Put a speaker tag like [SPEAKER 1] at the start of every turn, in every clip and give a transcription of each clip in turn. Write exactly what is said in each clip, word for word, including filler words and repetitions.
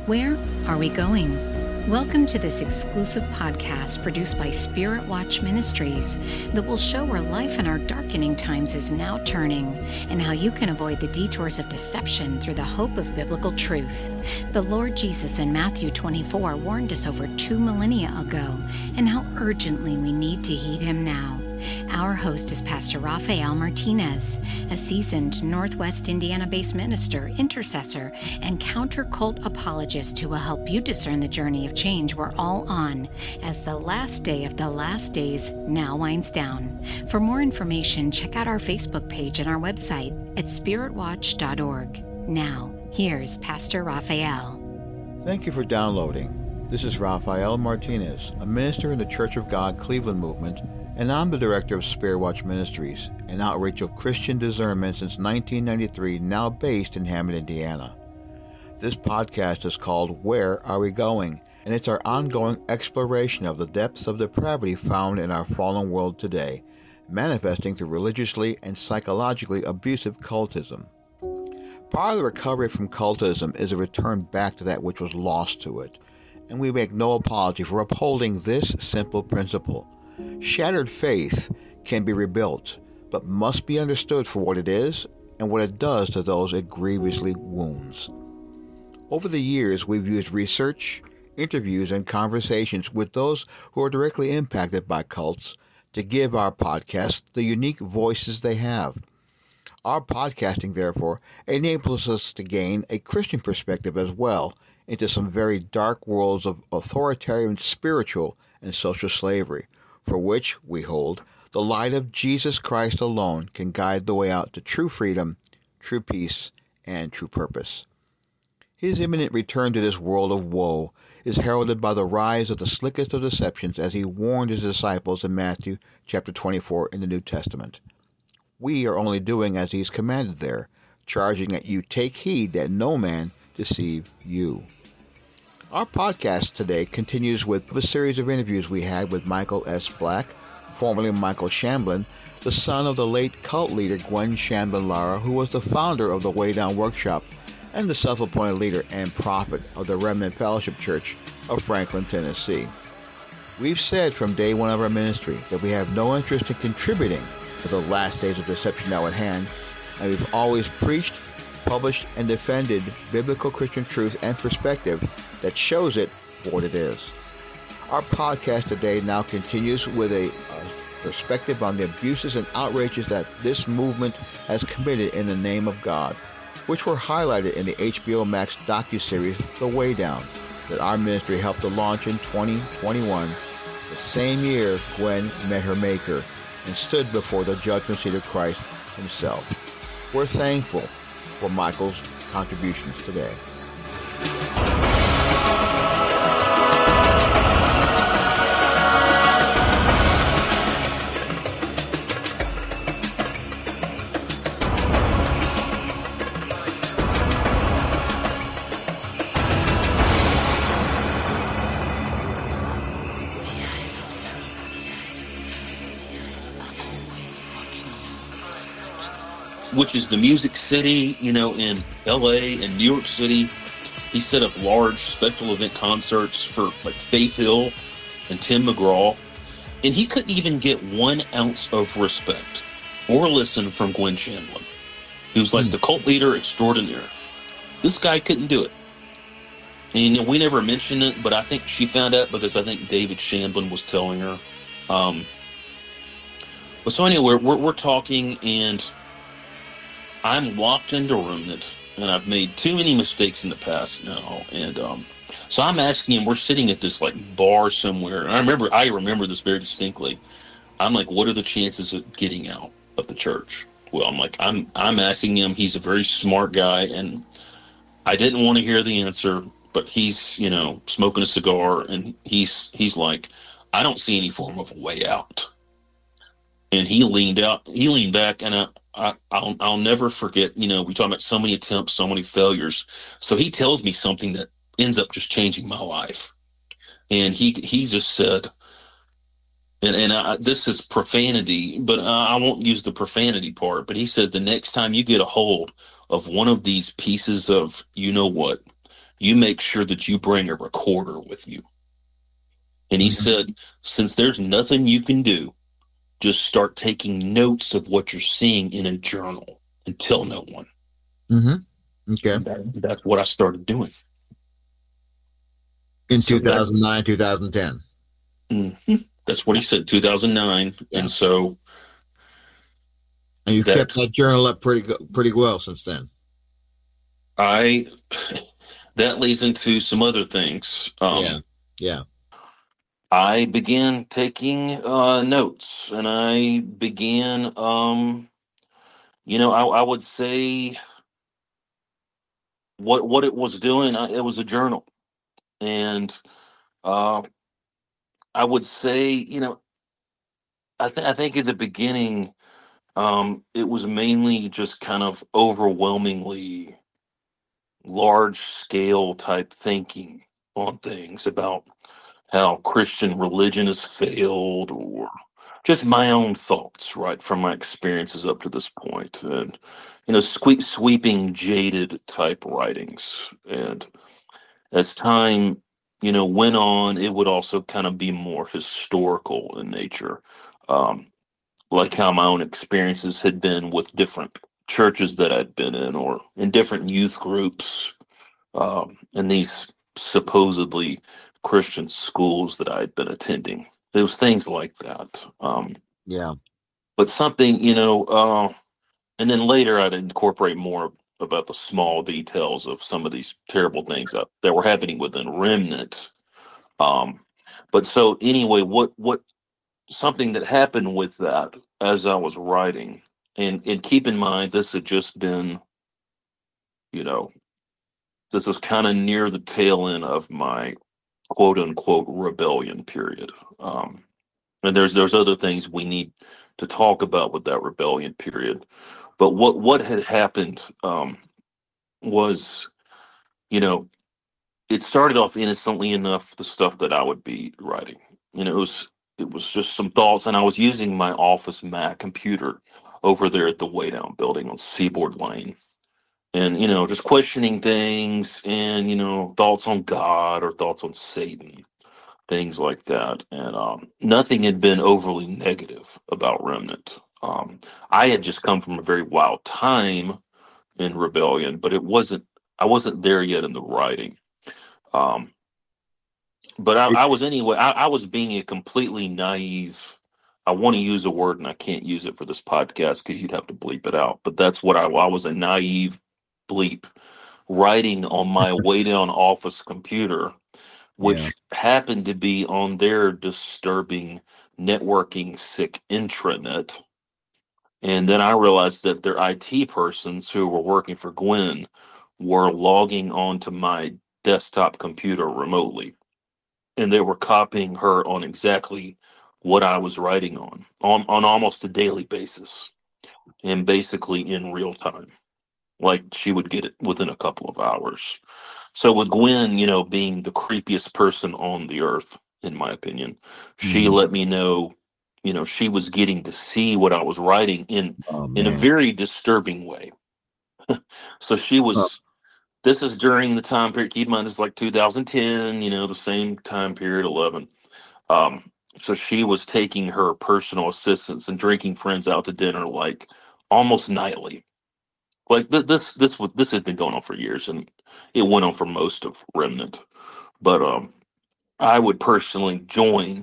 [SPEAKER 1] Where are we going? Welcome to this exclusive podcast produced by Spirit Watch Ministries that will show where life in our darkening times is now turning and how you can avoid the detours of deception through the hope of biblical truth. The Lord Jesus in Matthew twenty-four warned us over two millennia ago and how urgently we need to heed him now. Our host is Pastor Rafael Martinez, a seasoned Northwest Indiana-based minister, intercessor, and counter-cult apologist who will help you discern the journey of change we're all on as the last day of the last days now winds down. For more information, check out our Facebook page and our website at spirit watch dot org. Now, here's Pastor Rafael.
[SPEAKER 2] Thank you for downloading. This is Rafael Martinez, a minister in the Church of God Cleveland movement, and I'm the director of Spirit Watch Ministries, an outreach of Christian discernment since nineteen ninety-three, now based in Hammond, Indiana. This podcast is called Where Are We Going? And it's our ongoing exploration of the depths of depravity found in our fallen world today, manifesting through religiously and psychologically abusive cultism. Part of the recovery from cultism is a return back to that which was lost to it, and we make no apology for upholding this simple principle. Shattered faith can be rebuilt, but must be understood for what it is and what it does to those it grievously wounds. Over the years, we've used research, interviews, and conversations with those who are directly impacted by cults to give our podcasts the unique voices they have. Our podcasting, therefore, enables us to gain a Christian perspective as well into some very dark worlds of authoritarian spiritual and social slavery, for which, we hold, the light of Jesus Christ alone can guide the way out to true freedom, true peace, and true purpose. His imminent return to this world of woe is heralded by the rise of the slickest of deceptions as he warned his disciples in Matthew chapter twenty-four in the New Testament. We are only doing as he's commanded there, charging that you take heed that no man deceive you. Our podcast today continues with a series of interviews we had with Michael S. Black, formerly Michael Shamblin, the son of the late cult leader Gwen Shamblin Lara, who was the founder of the Way Down Workshop and the self-appointed leader and prophet of the Remnant Fellowship Church of Franklin, Tennessee. We've said from day one of our ministry that we have no interest in contributing to the last days of deception now at hand, and we've always preached, published, and defended biblical Christian truth and perspective that shows it for what it is. Our podcast today now continues with a, a perspective on the abuses and outrages that this movement has committed in the name of God, which were highlighted in the H B O Max docuseries The Way Down that our ministry helped to launch in twenty twenty-one, the same year Gwen met her Maker and stood before the judgment seat of Christ himself. We're thankful for Michael's contributions today.
[SPEAKER 3] Which is the Music City, you know, in L A and New York City. He set up large special event concerts for like Faith Hill and Tim McGraw. And he couldn't even get one ounce of respect or listen from Gwen Shamblin. He was like hmm. the cult leader extraordinaire. This guy couldn't do it. And you know, we never mentioned it, but I think she found out because I think David Shamblin was telling her. Um, but so anyway, we're, we're talking, and I'm locked into Remnant, and I've made too many mistakes in the past now. And um, so I'm asking him, we're sitting at this like bar somewhere, and I remember, I remember this very distinctly. I'm like, what are the chances of getting out of the church? Well, I'm like, I'm, I'm asking him, he's a very smart guy, and I didn't want to hear the answer, but he's, you know, smoking a cigar, and he's, he's like, I don't see any form of a way out. And he leaned out, he leaned back, and I, I, I'll, I'll never forget, you know, we talk about so many attempts, so many failures. So he tells me something that ends up just changing my life. And he, he just said, and, and I, this is profanity, but I won't use the profanity part, but he said, the next time you get a hold of one of these pieces of, you know what, you make sure that you bring a recorder with you. And he
[SPEAKER 2] Mhm.
[SPEAKER 3] said, since there's nothing you can do, just start taking notes of what you're seeing in a journal and tell no one.
[SPEAKER 2] Mm-hmm. Okay.
[SPEAKER 3] And that, that's what I started doing.
[SPEAKER 2] In
[SPEAKER 3] So that,
[SPEAKER 2] two thousand nine, two thousand ten.
[SPEAKER 3] mhm, that's what he said, two thousand nine.
[SPEAKER 2] Yeah.
[SPEAKER 3] And so
[SPEAKER 2] And you've
[SPEAKER 3] that
[SPEAKER 2] kept that journal up pretty go- pretty well since then.
[SPEAKER 3] I, that leads into some other things. Um,
[SPEAKER 2] Yeah. Yeah.
[SPEAKER 3] I began taking uh, notes, and I began, um, you know, I, I would say what what it was doing. I, it was a journal, and uh, I would say, you know, I think I think at the beginning, um, it was mainly just kind of overwhelmingly large scale type thinking on things about how Christian religion has failed, or just my own thoughts, right, from my experiences up to this point, and you know, sque- sweeping, jaded type writings. And as time, you know, went on, it would also kind of be more historical in nature, um, like how my own experiences had been with different churches that I'd been in, or in different youth groups, um, and these supposedly Christian schools that I'd been attending. There was things like that. Um,
[SPEAKER 2] Yeah.
[SPEAKER 3] but something, you know, uh, and then later I'd incorporate more about the small details of some of these terrible things that, that were happening within Remnant. Um, but so anyway, what what something that happened with that as I was writing, and and keep in mind this had just been, you know, this is kind of near the tail end of my quote unquote rebellion period. Um, and there's there's other things we need to talk about with that rebellion period. But what what had happened um, was, you know, it started off innocently enough, the stuff that I would be writing. You know, it was it was just some thoughts, and I was using my Office Mac computer over there at the Way Down building on Seaboard Lane. And, you know, just questioning things, and, you know, thoughts on God or thoughts on Satan, things like that. And um, nothing had been overly negative about Remnant. Um, I had just come from a very wild time in rebellion, but it wasn't, I wasn't there yet in the writing. Um, but I, I was anyway, I, I was being a completely naive. I want to use a word and I can't use it for this podcast because you'd have to bleep it out. But that's what I, I was a naive bleep writing on my Way Down office computer, which
[SPEAKER 2] Yeah.
[SPEAKER 3] happened to be on their disturbing networking sick intranet. And then I realized that their I T persons who were working for Gwen were logging onto my desktop computer remotely. And they were copying her on exactly what I was writing on, on, on almost a daily basis, and basically in real time. Like she would get it within a couple of hours. So with Gwen, you know, being the creepiest person on the earth, in my opinion, she
[SPEAKER 2] Mhm.
[SPEAKER 3] let me know, you know, she was getting to see what I was writing in
[SPEAKER 2] Oh
[SPEAKER 3] in a
[SPEAKER 2] man.
[SPEAKER 3] very disturbing way. So she
[SPEAKER 2] Oh,
[SPEAKER 3] was, this is during the time period, keep in mind this is like two thousand ten, you know, the same time period, eleven. Um, so she was taking her personal assistants and drinking friends out to dinner like almost nightly. Like th- this, this was this had been going on for years, and it went on for most of Remnant. But um, I would personally join,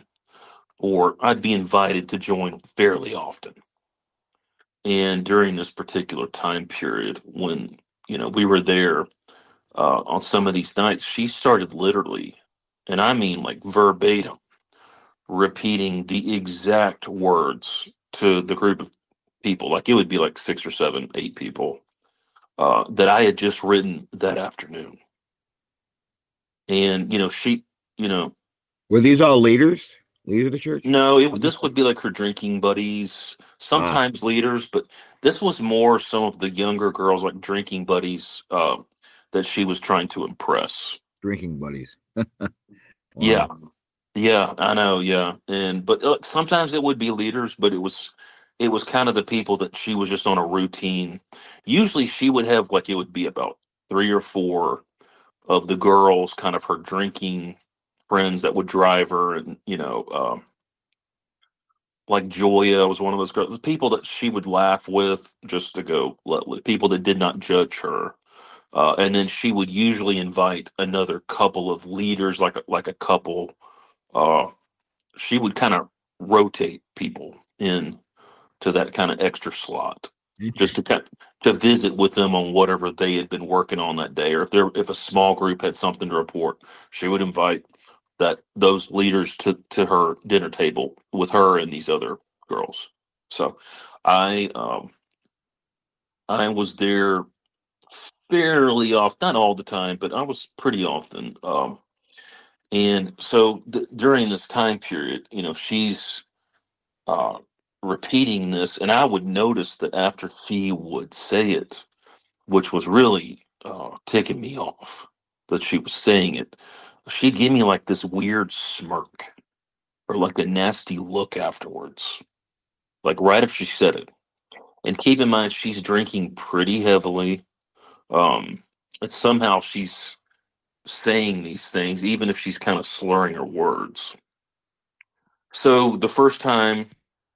[SPEAKER 3] or I'd be invited to join fairly often. And during this particular time period, when you know we were there uh, on some of these nights, she started literally, and I mean like verbatim, repeating the exact words to the group of people. Like it would be like six or seven, eight people uh, that I had just written that afternoon. And you know she, you know
[SPEAKER 2] were these all leaders? Leaders of the church?
[SPEAKER 3] no, it, this would be like her drinking buddies,
[SPEAKER 2] Ah,
[SPEAKER 3] sometimes leaders, but this was more some of the younger girls, like drinking buddies, uh, that she was trying to impress.
[SPEAKER 2] drinking buddies.
[SPEAKER 3] Yeah,
[SPEAKER 2] Wow.
[SPEAKER 3] yeah, I know, yeah. And but uh, sometimes it would be leaders, but it was it was kind of the people that she was just on a routine. Usually she would have, like, it would be about three or four of the girls, kind of her drinking friends that would drive her, and you know, um, like Joya was one of those girls, the people that she would laugh with just to go, let, let- people that did not judge her. Uh, and then she would usually invite another couple of leaders, like a, like a couple. Uh, she would kind of rotate people in to that kind of extra slot, just to
[SPEAKER 2] Interesting.
[SPEAKER 3] kind to visit with them on whatever they had been working on that day, or if there if a small group had something to report, she would invite that those leaders to to her dinner table with her and these other girls. So, I um I was there fairly often, not all the time, but I was pretty often. Um, and so th- during this time period, you know, she's uh, repeating this, and I would notice that after she would say it, which was really uh, ticking me off that she was saying it, she'd give me like this weird smirk or like a nasty look afterwards, like right after she said it. And keep in mind, she's drinking pretty heavily. Um, and somehow she's saying these things, even if she's kind of slurring her words. So the first time,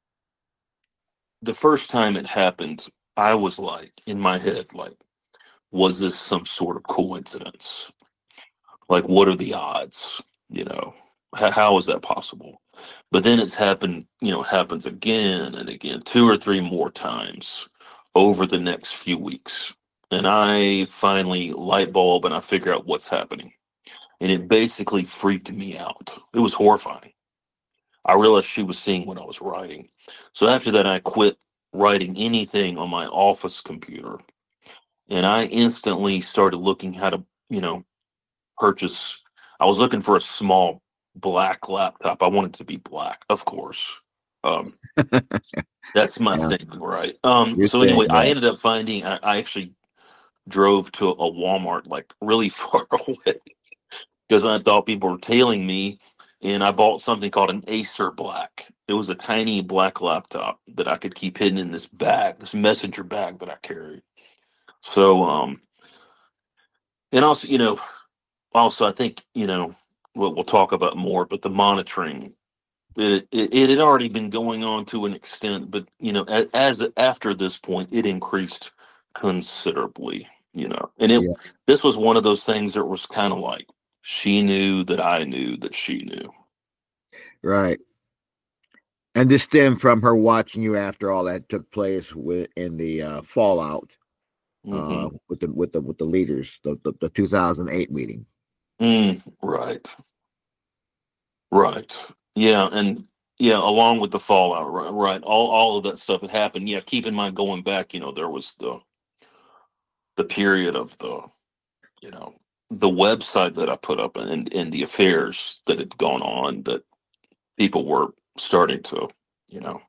[SPEAKER 3] the first time it happened, I was like, in my head, like, was this some sort of coincidence? Like, what are the odds? You know, how, how is that possible? But then it's happened, you know, it happens again and again, two or three more times over the next few weeks. And I finally light bulb and I figure out what's happening. And it basically freaked me out. It was horrifying. I realized she was seeing what I was writing. So after that, I quit writing anything on my office computer. And I instantly started looking how to, you know, purchase. I was looking for a small black laptop. I wanted it to be black, of course. Um, that's my
[SPEAKER 2] Yeah,
[SPEAKER 3] thing, right? Um,
[SPEAKER 2] you're
[SPEAKER 3] so
[SPEAKER 2] saying
[SPEAKER 3] anyway, I
[SPEAKER 2] that.
[SPEAKER 3] ended up finding. I, I actually drove to a Walmart like really far away because I thought people were tailing me, and I bought something called an Acer Black. It was a tiny black laptop that I could keep hidden in this bag, this messenger bag that I carried. So, um, and also, you know, also I think you know what we'll talk about more, but the monitoring. It, it it had already been going on to an extent, but you know, as, as after this point, it increased considerably. You know, and it
[SPEAKER 2] Yeah,
[SPEAKER 3] this was one of those things that was kind of like she knew that I knew that she knew.
[SPEAKER 2] right. And this stemmed from her watching you after all that took place with in the uh, fallout uh,
[SPEAKER 3] Hmm.
[SPEAKER 2] with the with the with the leaders, the the, the two thousand eight meeting.
[SPEAKER 3] Mm, right, right, yeah, and yeah, along with the fallout, right, right, all all of that stuff had happened. Yeah, keep in mind going back, you know, there was the the period of the you know the website that I put up and and the affairs that had gone on that people were starting to you know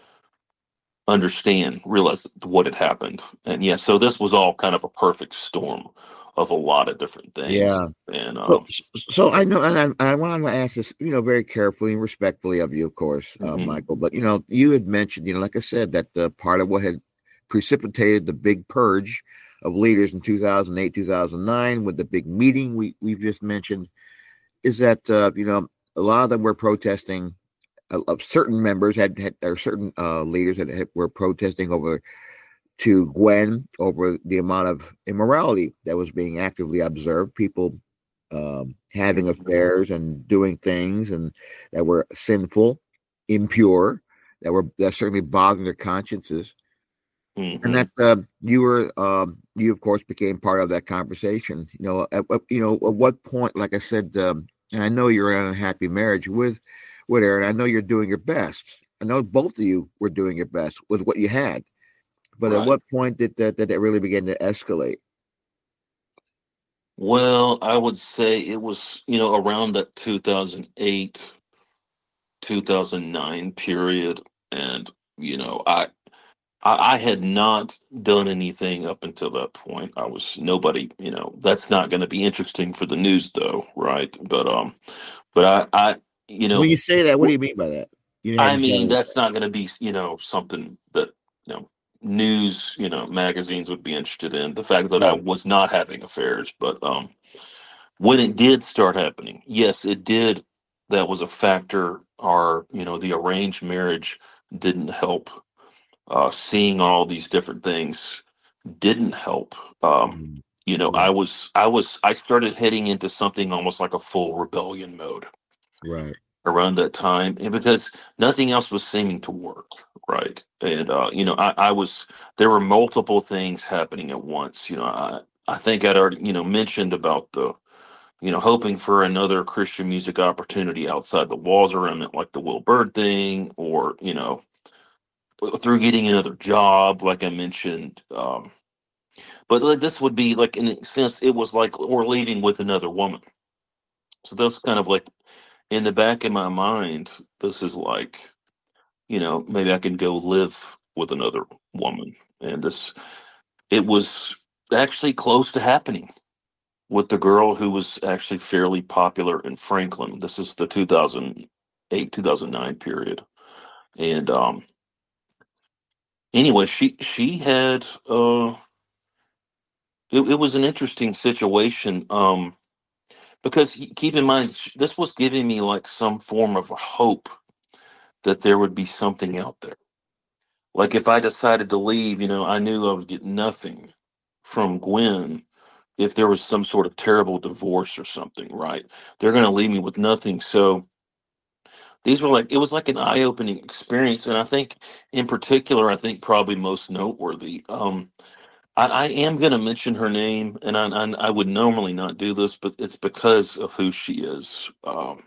[SPEAKER 3] understand, realize what had happened, and yeah, so this was all kind of a perfect storm of a lot of different things,
[SPEAKER 2] Yeah.
[SPEAKER 3] and
[SPEAKER 2] So,
[SPEAKER 3] um,
[SPEAKER 2] so I know, and I, I want to ask this, you know, very carefully and respectfully of you, of course, uh,
[SPEAKER 3] mhm,
[SPEAKER 2] Michael. But you know, you had mentioned, you know, like I said, that uh, part of what had precipitated the big purge of leaders in two thousand eight, two thousand nine, with the big meeting we we've just mentioned, is that uh, you know a lot of them were protesting. Uh, of certain members had, had or certain uh, leaders that had, were protesting over to Gwen over the amount of immorality that was being actively observed. People um, having affairs and doing things and that were sinful, impure, that were that certainly bothering their consciences, and
[SPEAKER 3] mhm.
[SPEAKER 2] that uh, you were um, you of course became part of that conversation. You know, at, you know at what point, like I said, um, and I know you're in an unhappy marriage with with Aaron. I know you're doing your best. I know both of you were doing your best with what you had. But at
[SPEAKER 3] Right.
[SPEAKER 2] what point did that did it really begin to escalate?
[SPEAKER 3] Well, I would say it was you know around that two thousand eight, two thousand nine period, and you know I I, I had not done anything up until that point. I was nobody, you know, that's not going to be interesting for the news though, right? But um, but I, I, you
[SPEAKER 2] When
[SPEAKER 3] know,
[SPEAKER 2] you say that, what do
[SPEAKER 3] w-
[SPEAKER 2] you mean by that? You
[SPEAKER 3] I
[SPEAKER 2] hadn't done
[SPEAKER 3] mean,
[SPEAKER 2] it.
[SPEAKER 3] that's not going to be, you know, something that you know news, you know, magazines would be interested in. The fact that I
[SPEAKER 2] Right.
[SPEAKER 3] was not having affairs, but um, When it did start happening, yes, it did. That was a factor. Our, you know, the arranged marriage didn't help. Uh, seeing all these different things didn't help. Um,
[SPEAKER 2] Mm.
[SPEAKER 3] you know, I
[SPEAKER 2] Right.
[SPEAKER 3] was, I was, I started heading into something almost like a full rebellion mode
[SPEAKER 2] Right.
[SPEAKER 3] around that time, and because nothing else was seeming to work, right? And uh, you know, I, I was there were multiple things happening at once. You know, I I think I'd already you know mentioned about the you know hoping for another Christian music opportunity outside the walls around it, like the Will Bird thing, or you know through getting another job, like I mentioned. Um, but like, this would be like in a sense, it was like we're leaving with another woman. So that's kind of like in the back of my mind. This is like you know, maybe I can go live with another woman. And this, it was actually close to happening with the girl who was actually fairly popular in Franklin. This is the two thousand eight, two thousand nine period. And um, anyway, she, she had, uh, it, it was an interesting situation um, because y- keep in mind, sh- this was giving me like some form of hope that there would be something out there. Like if I decided to leave, you know, I knew I would get nothing from Gwen if there was some sort of terrible divorce or something, right? They're going to leave me with nothing. So these were like, it was like an eye opening experience. And I think, in particular, I think probably most noteworthy. Um, I, I am going to mention her name, and I, I, I would normally not do this, but it's because of who she is. Um,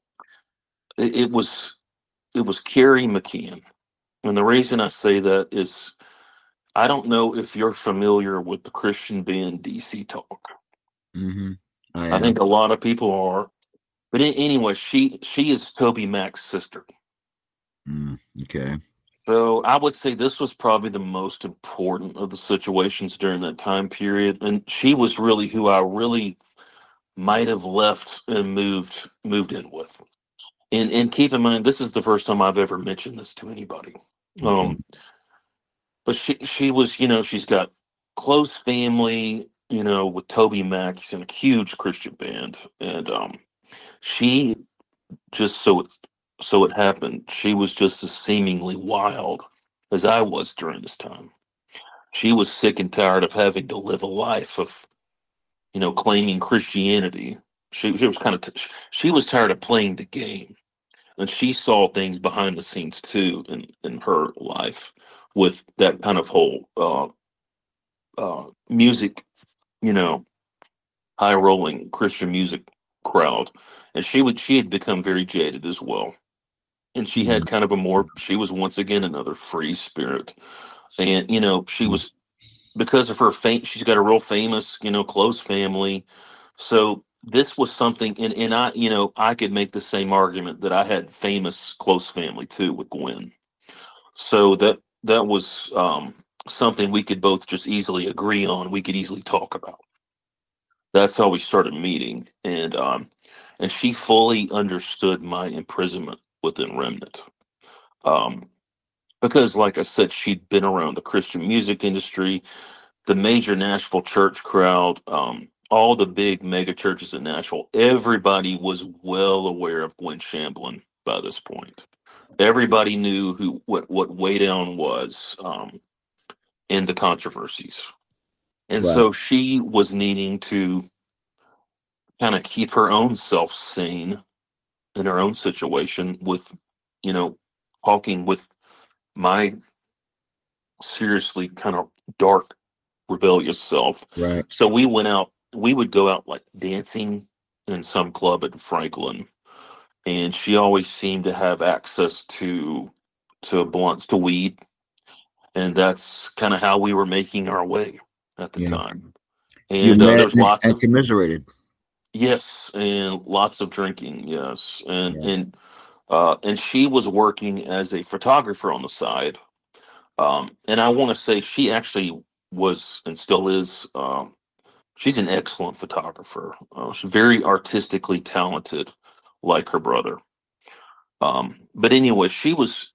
[SPEAKER 3] it, it was it was Carrie McKeon, and the reason I say that is I don't know if you're familiar with the Christian band D C Talk.
[SPEAKER 2] Mm-hmm. I
[SPEAKER 3] I think
[SPEAKER 2] am.
[SPEAKER 3] a lot of people are. But a- anyway, she she is Toby Mac's sister.
[SPEAKER 2] Mm. Okay.
[SPEAKER 3] So I would say this was probably the most important of the situations during that time period, and she was really who I really might have left and moved moved in with. And and keep in mind, this is the first time I've ever mentioned this to anybody.
[SPEAKER 2] Okay.
[SPEAKER 3] Um, but she she was, you know, she's got close family, you know, with Toby Mac. He's in a huge Christian band, and um, she just so it's so it happened. She was just as seemingly wild as I was during this time. She was sick and tired of having to live a life of, you know, claiming Christianity. She, she was kind of t- she was tired of playing the game, and she saw things behind the scenes too in in her life with that kind of whole uh, uh, music, you know, high rolling Christian music crowd, and she would she had become very jaded as well, and she
[SPEAKER 2] Mm.
[SPEAKER 3] had kind of a more she was once again another free spirit, and you know she was because of her fame she's got a real famous you know close family, so this was something, and, and I you know I could make the same argument that I had famous close family too with Gwen, so that that was um something we could both just easily agree on, we could easily talk about. That's how we started meeting, and um and she fully understood my imprisonment within Remnant. um because like I said, she'd been around the Christian music industry, the major Nashville church crowd, um, all the big mega churches in Nashville. Everybody was well aware of Gwen Shamblin by this point. Everybody knew who what what Way Down was, um, in the controversies, and
[SPEAKER 2] Right.
[SPEAKER 3] so she was needing to kind of keep her own self sane in her own situation with, you know, talking with my seriously kind of dark rebellious self.
[SPEAKER 2] Right.
[SPEAKER 3] So we went out, we would go out like dancing in some club in Franklin. And she always seemed to have access to to blunts, to weed. And that's kind of how we were making our way at the
[SPEAKER 2] Yeah.
[SPEAKER 3] time.
[SPEAKER 2] You
[SPEAKER 3] And uh,
[SPEAKER 2] met
[SPEAKER 3] there's
[SPEAKER 2] and,
[SPEAKER 3] lots
[SPEAKER 2] and
[SPEAKER 3] of
[SPEAKER 2] commiserated.
[SPEAKER 3] yes, and lots of drinking, yes. And
[SPEAKER 2] Yeah.
[SPEAKER 3] and uh and she was working as a photographer on the side. Um and I want to say she actually was and still is um she's an excellent photographer. Uh, she's very artistically talented, like her brother. Um, but anyway, she was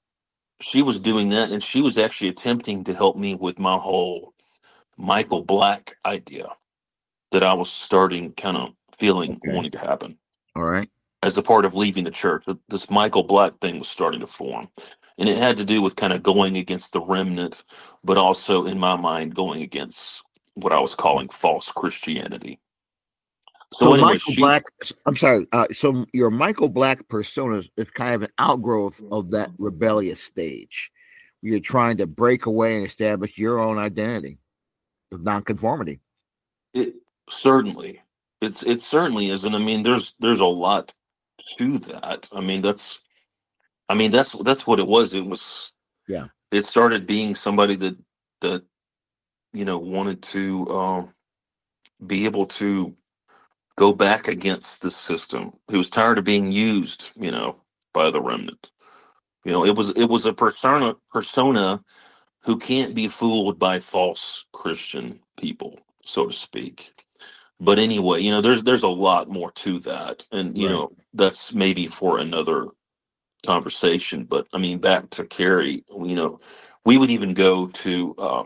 [SPEAKER 3] she was doing that, and she was actually attempting to help me with my whole Michael Black idea that I was starting kind of feeling
[SPEAKER 2] Okay.
[SPEAKER 3] wanting to happen.
[SPEAKER 2] All right.
[SPEAKER 3] As a part of leaving the church, this Michael Black thing was starting to form. And it had to do with kind of going against the remnant, but also, in my mind, going against what I was calling false Christianity. So,
[SPEAKER 2] So
[SPEAKER 3] anyway,
[SPEAKER 2] Michael
[SPEAKER 3] she,
[SPEAKER 2] Black, I'm sorry. Uh, so your Michael Black persona is, is kind of an outgrowth of that rebellious stage. You're trying to break away and establish your own identity of nonconformity.
[SPEAKER 3] it certainly, it's it certainly is, and I mean, there's there's a lot to that. I mean, that's, I mean, that's that's what it was. It was,
[SPEAKER 2] Yeah.
[SPEAKER 3] it started being somebody that that you know wanted to um, be able to go back against the system. He was tired of being used, you know, by the remnant. You know, it was it was a persona persona who can't be fooled by false Christian people, so to speak. But anyway, you know, there's there's a lot more to that, and you
[SPEAKER 2] Right.
[SPEAKER 3] know, that's maybe for another conversation. But I mean, back to Carrie, you know, we would even go to uh,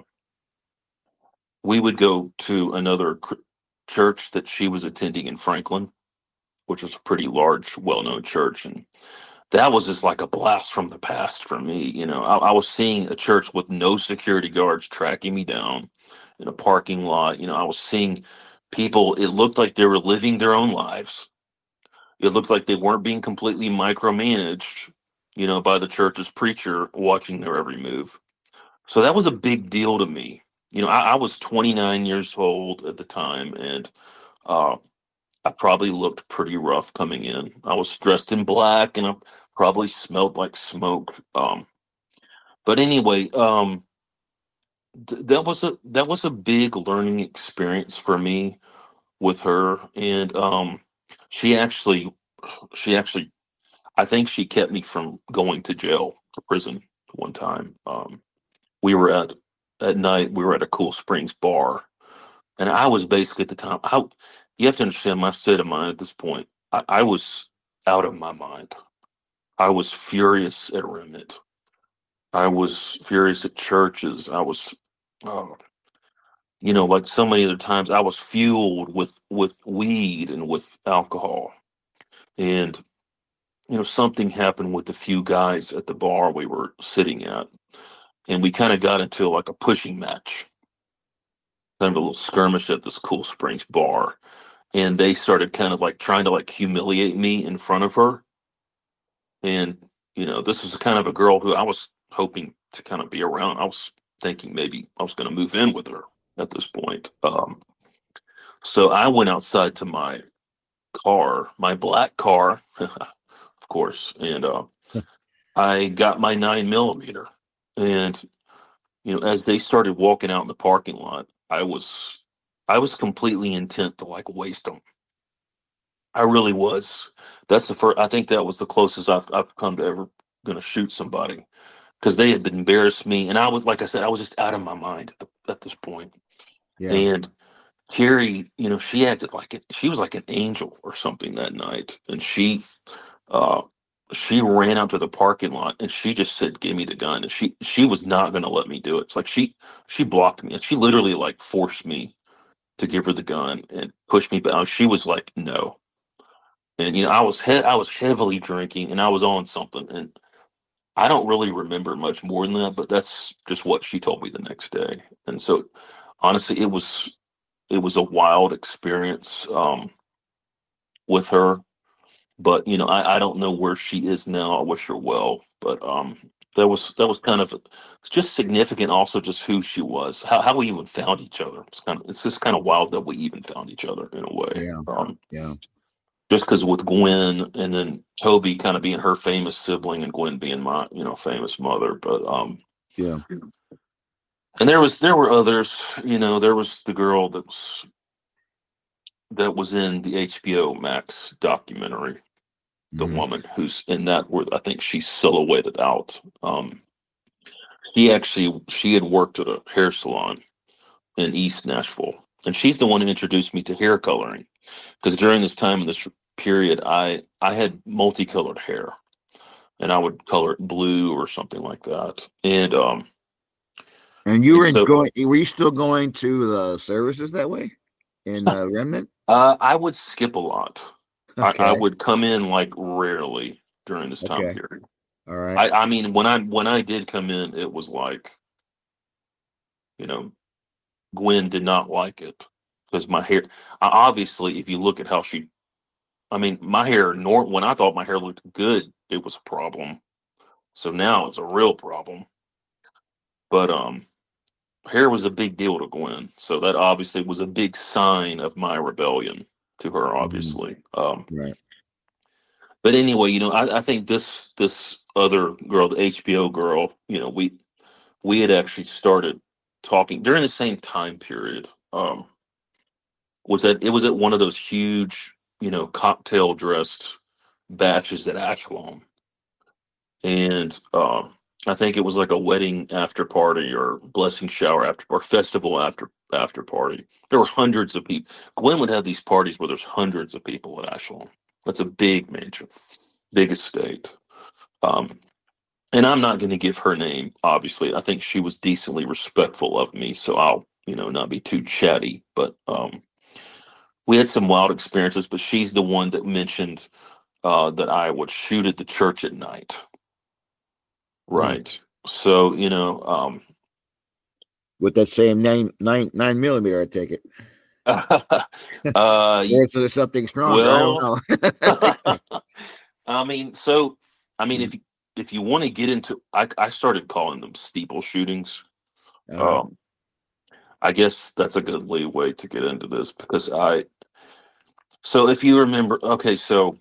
[SPEAKER 3] we would go to another cr- church that she was attending in Franklin, which was a pretty large, well-known church, and that was just like a blast from the past for me. You know, I, I was seeing a church with no security guards tracking me down in a parking lot. You know, I was seeing people, it looked like they were living their own lives. It looked like they weren't being completely micromanaged, you know, by the church's preacher watching their every move. So that was a big deal to me. You know, I, I was twenty-nine years old at the time, and uh, I probably looked pretty rough coming in. I was dressed in black, and I probably smelled like smoke. Um, but anyway, um, th- that was a that was a big learning experience for me with her, and um, she actually she actually I think she kept me from going to jail to prison one time. Um, we were at at night. We were at a Cool Springs bar, and I was basically at the time. I, you have to understand my state of mind at this point. I, I was out of my mind. I was furious at Remnant. I was furious at churches. I was, uh, you know, like so many other times, I was fueled with with weed and with alcohol. And you know, something happened with the few guys at the bar we were sitting at, and we kind of got into like a pushing match, kind of a little skirmish at this Cool Springs bar, and they started kind of like trying to like humiliate me in front of her. And you know, this was kind of a girl who I was hoping to kind of be around. I was thinking maybe I was going to move in with her at this point. Um, so I went outside to my car, my black car, of course, and uh, I got my nine millimeter. And you know, as they started walking out in the parking lot, I was I was completely intent to like waste them. I really was. That's the first. I think that was the closest I've I've come to ever going to shoot somebody, because they had embarrassed me, and I was, like I said, I was just out of my mind at, the, at this point.
[SPEAKER 2] Yeah.
[SPEAKER 3] And Carrie, you know, she acted like it. She was like an angel or something that night, and she, uh, she ran out to the parking lot, and she just said, "Give me the gun." And she she was not going to let me do it. It's like she she blocked me, and she literally like forced me to give her the gun and pushed me back. She was like, "No." And you know, I was he- I was heavily drinking, and I was on something, and I don't really remember much more than that, but that's just what she told me the next day. And so, honestly, it was it was a wild experience um, with her. But you know, I, I don't know where she is now. I wish her well, but um, that was that was kind of it's just significant. Also, just who she was, how how we even found each other. It's kind of it's just kind of wild that we even found each other in a way.
[SPEAKER 2] Yeah.
[SPEAKER 3] Um,
[SPEAKER 2] Yeah.
[SPEAKER 3] just because with Gwen and then Toby kind of being her famous sibling and Gwen being my you know famous mother, but um,
[SPEAKER 2] Yeah.
[SPEAKER 3] and there was there were others. You know, there was the girl that was that was in the H B O Max documentary, the
[SPEAKER 2] Mhm.
[SPEAKER 3] woman who's in that, where I think she's silhouetted out. Um, she actually she had worked at a hair salon in East Nashville, and she's the one who introduced me to hair coloring. Because during this time in this period, I I had multicolored hair, and I would color it blue or something like that. And um,
[SPEAKER 2] And you
[SPEAKER 3] and
[SPEAKER 2] were
[SPEAKER 3] so
[SPEAKER 2] going, were you still going to the services that way in uh, Remnant?
[SPEAKER 3] Uh, I would skip a lot. I, I
[SPEAKER 2] Okay.
[SPEAKER 3] would come in like rarely during this time
[SPEAKER 2] Okay.
[SPEAKER 3] period.
[SPEAKER 2] All right.
[SPEAKER 3] I, I mean, when I when I did come in, it was like, you know, Gwen did not like it because my hair. I, obviously, if you look at how she, I mean, my hair. Nor when I thought my hair looked good, it was a problem. So now it's a real problem. But um, hair was a big deal to Gwen, so that obviously was a big sign of my rebellion to her.
[SPEAKER 2] Mhm.
[SPEAKER 3] Obviously, um,
[SPEAKER 2] Right.
[SPEAKER 3] but anyway, you know, I, I think this this other girl, the H B O girl, you know, we we had actually started talking during the same time period. Um, was that it was at one of those huge, you know, cocktail dressed batches at Ashland, and um, I think it was like a wedding after party or blessing shower after or festival after after party. There were hundreds of people. Gwen would have these parties where there's hundreds of people at Ashland. That's a big mansion, big estate. Um, and I'm not going to give her name. Obviously, I think she was decently respectful of me, so I'll you know not be too chatty. But um, we had some wild experiences. But she's the one that mentioned uh, that I would shoot at the church at night.
[SPEAKER 2] Hmm.
[SPEAKER 3] Right. So, you know, um,
[SPEAKER 2] With that same nine nine nine millimeter, I take it.
[SPEAKER 3] uh,
[SPEAKER 2] Or
[SPEAKER 3] y-
[SPEAKER 2] is there something stronger? I don't
[SPEAKER 3] well,
[SPEAKER 2] know.
[SPEAKER 3] I mean, so, I mean,
[SPEAKER 2] Mhm.
[SPEAKER 3] if you, if you want to get into, I, I started calling them steeple shootings.
[SPEAKER 2] Uh-huh.
[SPEAKER 3] Um, I guess that's a good leeway to get into this because I, so if you remember, okay, so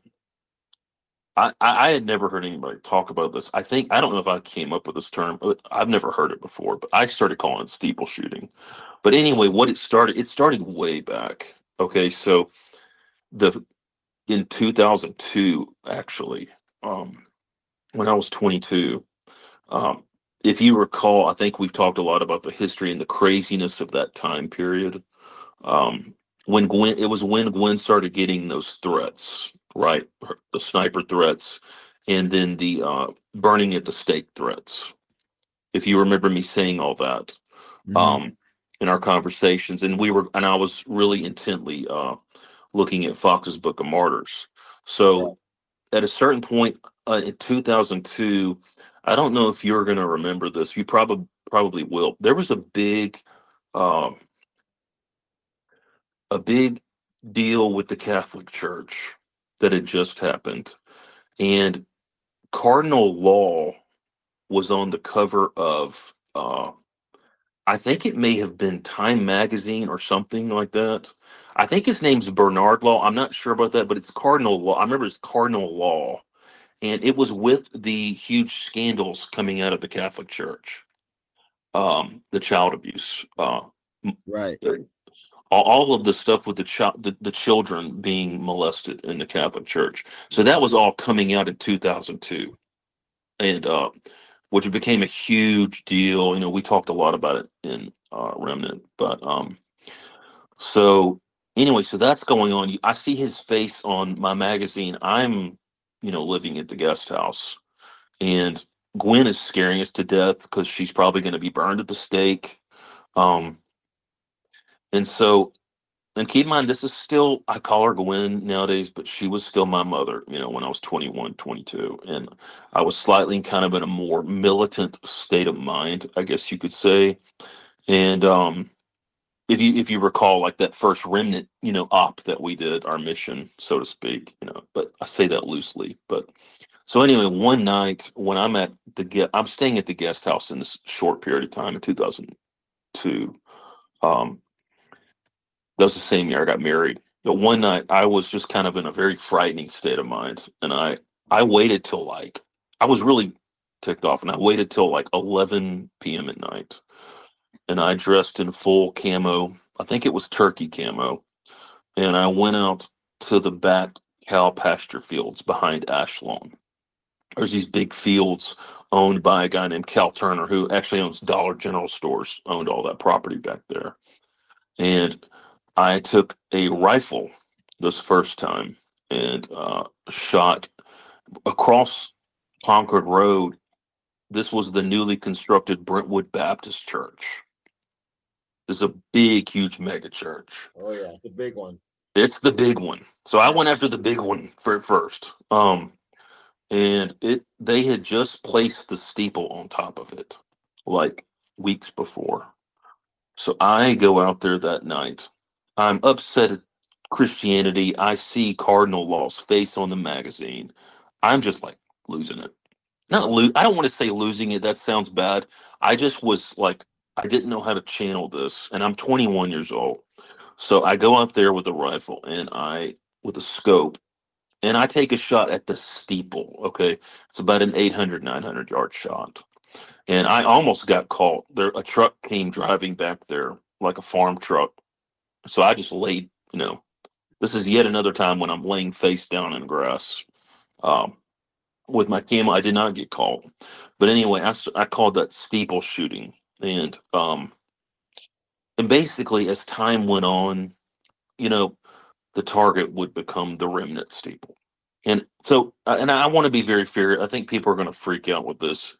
[SPEAKER 3] I, I I had never heard anybody talk about this. I think, I don't know if I came up with this term, but I've never heard it before, but I started calling it steeple shooting. But anyway, what it started, it started way back. Okay, so the in two thousand two, actually, um, when I was twenty-two, um, if you recall, I think we've talked a lot about the history and the craziness of that time period. Um, when Gwen, it was when Gwen started getting those threats, right? Her- The sniper threats, and then the uh, burning at the stake threats. If you remember me saying all that,
[SPEAKER 2] Hmm.
[SPEAKER 3] um, in our conversations, and we were, and I was really intently uh, looking at Fox's Book of Martyrs.
[SPEAKER 2] Right.
[SPEAKER 3] So at a certain point uh, in two thousand two, I don't know if you're going to remember this. You probably probably will. There was a big, um, a big deal with the Catholic Church that had just happened, and Cardinal Law was on the cover of. Uh, I think it may have been Time Magazine or something like that. I think his name's Bernard Law. I'm not sure about that, but it's Cardinal Law. I remember it's Cardinal Law, and it was with the huge scandals coming out of the Catholic Church, um, the child abuse, uh,
[SPEAKER 2] Right.
[SPEAKER 3] all, all of the stuff with the child, the, the children being molested in the Catholic Church. So that was all coming out in two thousand two, and uh, which became a huge deal. You know, we talked a lot about it in uh, Remnant, but um, so anyway, so that's going on. I see his face on my magazine. I'm, you know, living at the guest house, and Gwen is scaring us to death because she's probably going to be burned at the stake. Um, and so, and keep in mind, this is still, I call her Gwen nowadays, but she was still my mother, you know, when I was twenty-one, twenty-two. And I was slightly kind of in a more militant state of mind, I guess you could say. And um, if you if you recall, like that first remnant, you know, op that we did, our mission, so to speak, you know, but I say that loosely. But so anyway, one night when I'm at the get, I'm staying at the guest house in this short period of time in two thousand two. Um, that was the same year I got married. But one night I was just kind of in a very frightening state of mind, and I I waited till like I was really ticked off, and I waited till like eleven p m at night, and I dressed in full camo. I think it was turkey camo, and I went out to the back cow pasture fields behind Ashlawn. There's these big fields owned by a guy named Cal Turner, who actually owns Dollar General stores, owned all that property back there. And I took a rifle this first time and uh, shot across Concord Road. This was the newly constructed Brentwood Baptist Church. This is a big, huge mega church.
[SPEAKER 2] Oh yeah, the big one.
[SPEAKER 3] It's the big one. So I went after the big one for first. Um, and it they had just placed the steeple on top of it like weeks before. So I go out there that night. I'm upset at Christianity. I see Cardinal Law's face on the magazine. I'm just like losing it. Not lo- I don't want to say losing it. That sounds bad. I just was like, I didn't know how to channel this, and I'm twenty-one years old. So I go out there with a rifle and I with a scope, and I take a shot at the steeple. Okay, it's about an eight hundred, nine hundred yard shot, and I almost got caught. There, a truck came driving back there like a farm truck. So I just laid. You know, this is yet another time when I'm laying face down in grass. Um, with my camera, I did not get caught. But anyway, I, s- I called that steeple shooting, and um, and basically as time went on, you know, the target would become the remnant steeple. And so, uh, and I want to be very fair. I think people are going to freak out with this.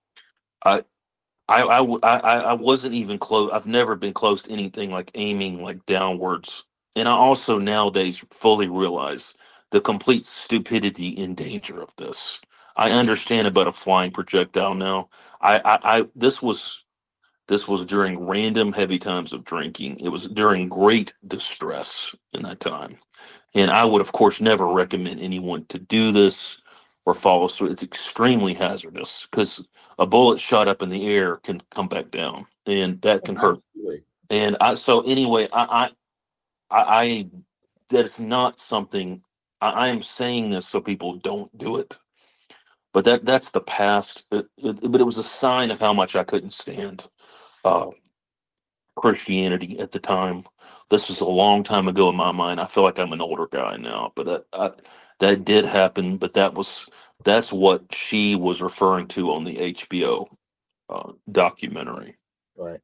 [SPEAKER 3] I, I, I, w- I, I I wasn't even close. I've never been close to anything like aiming like downwards. And I also nowadays fully realize the complete stupidity and danger of this. I understand about a flying projectile now. I, I, I this was this was during random heavy times of drinking. It was during great distress in that time. And I would, of course, never recommend anyone to do this or follow through. It's extremely hazardous because a bullet shot up in the air can come back down, and that can hurt.
[SPEAKER 2] Absolutely.
[SPEAKER 3] And I, so anyway, I, I, I, I that's not something. I, I am saying this so people don't do it. But that that's the past. It, it, but it was a sign of how much I couldn't stand uh, Christianity at the time. This was a long time ago in my mind. I feel like I'm an older guy now, but that I, that did happen. But that was that's what she was referring to on the H B O uh, documentary.
[SPEAKER 2] Right.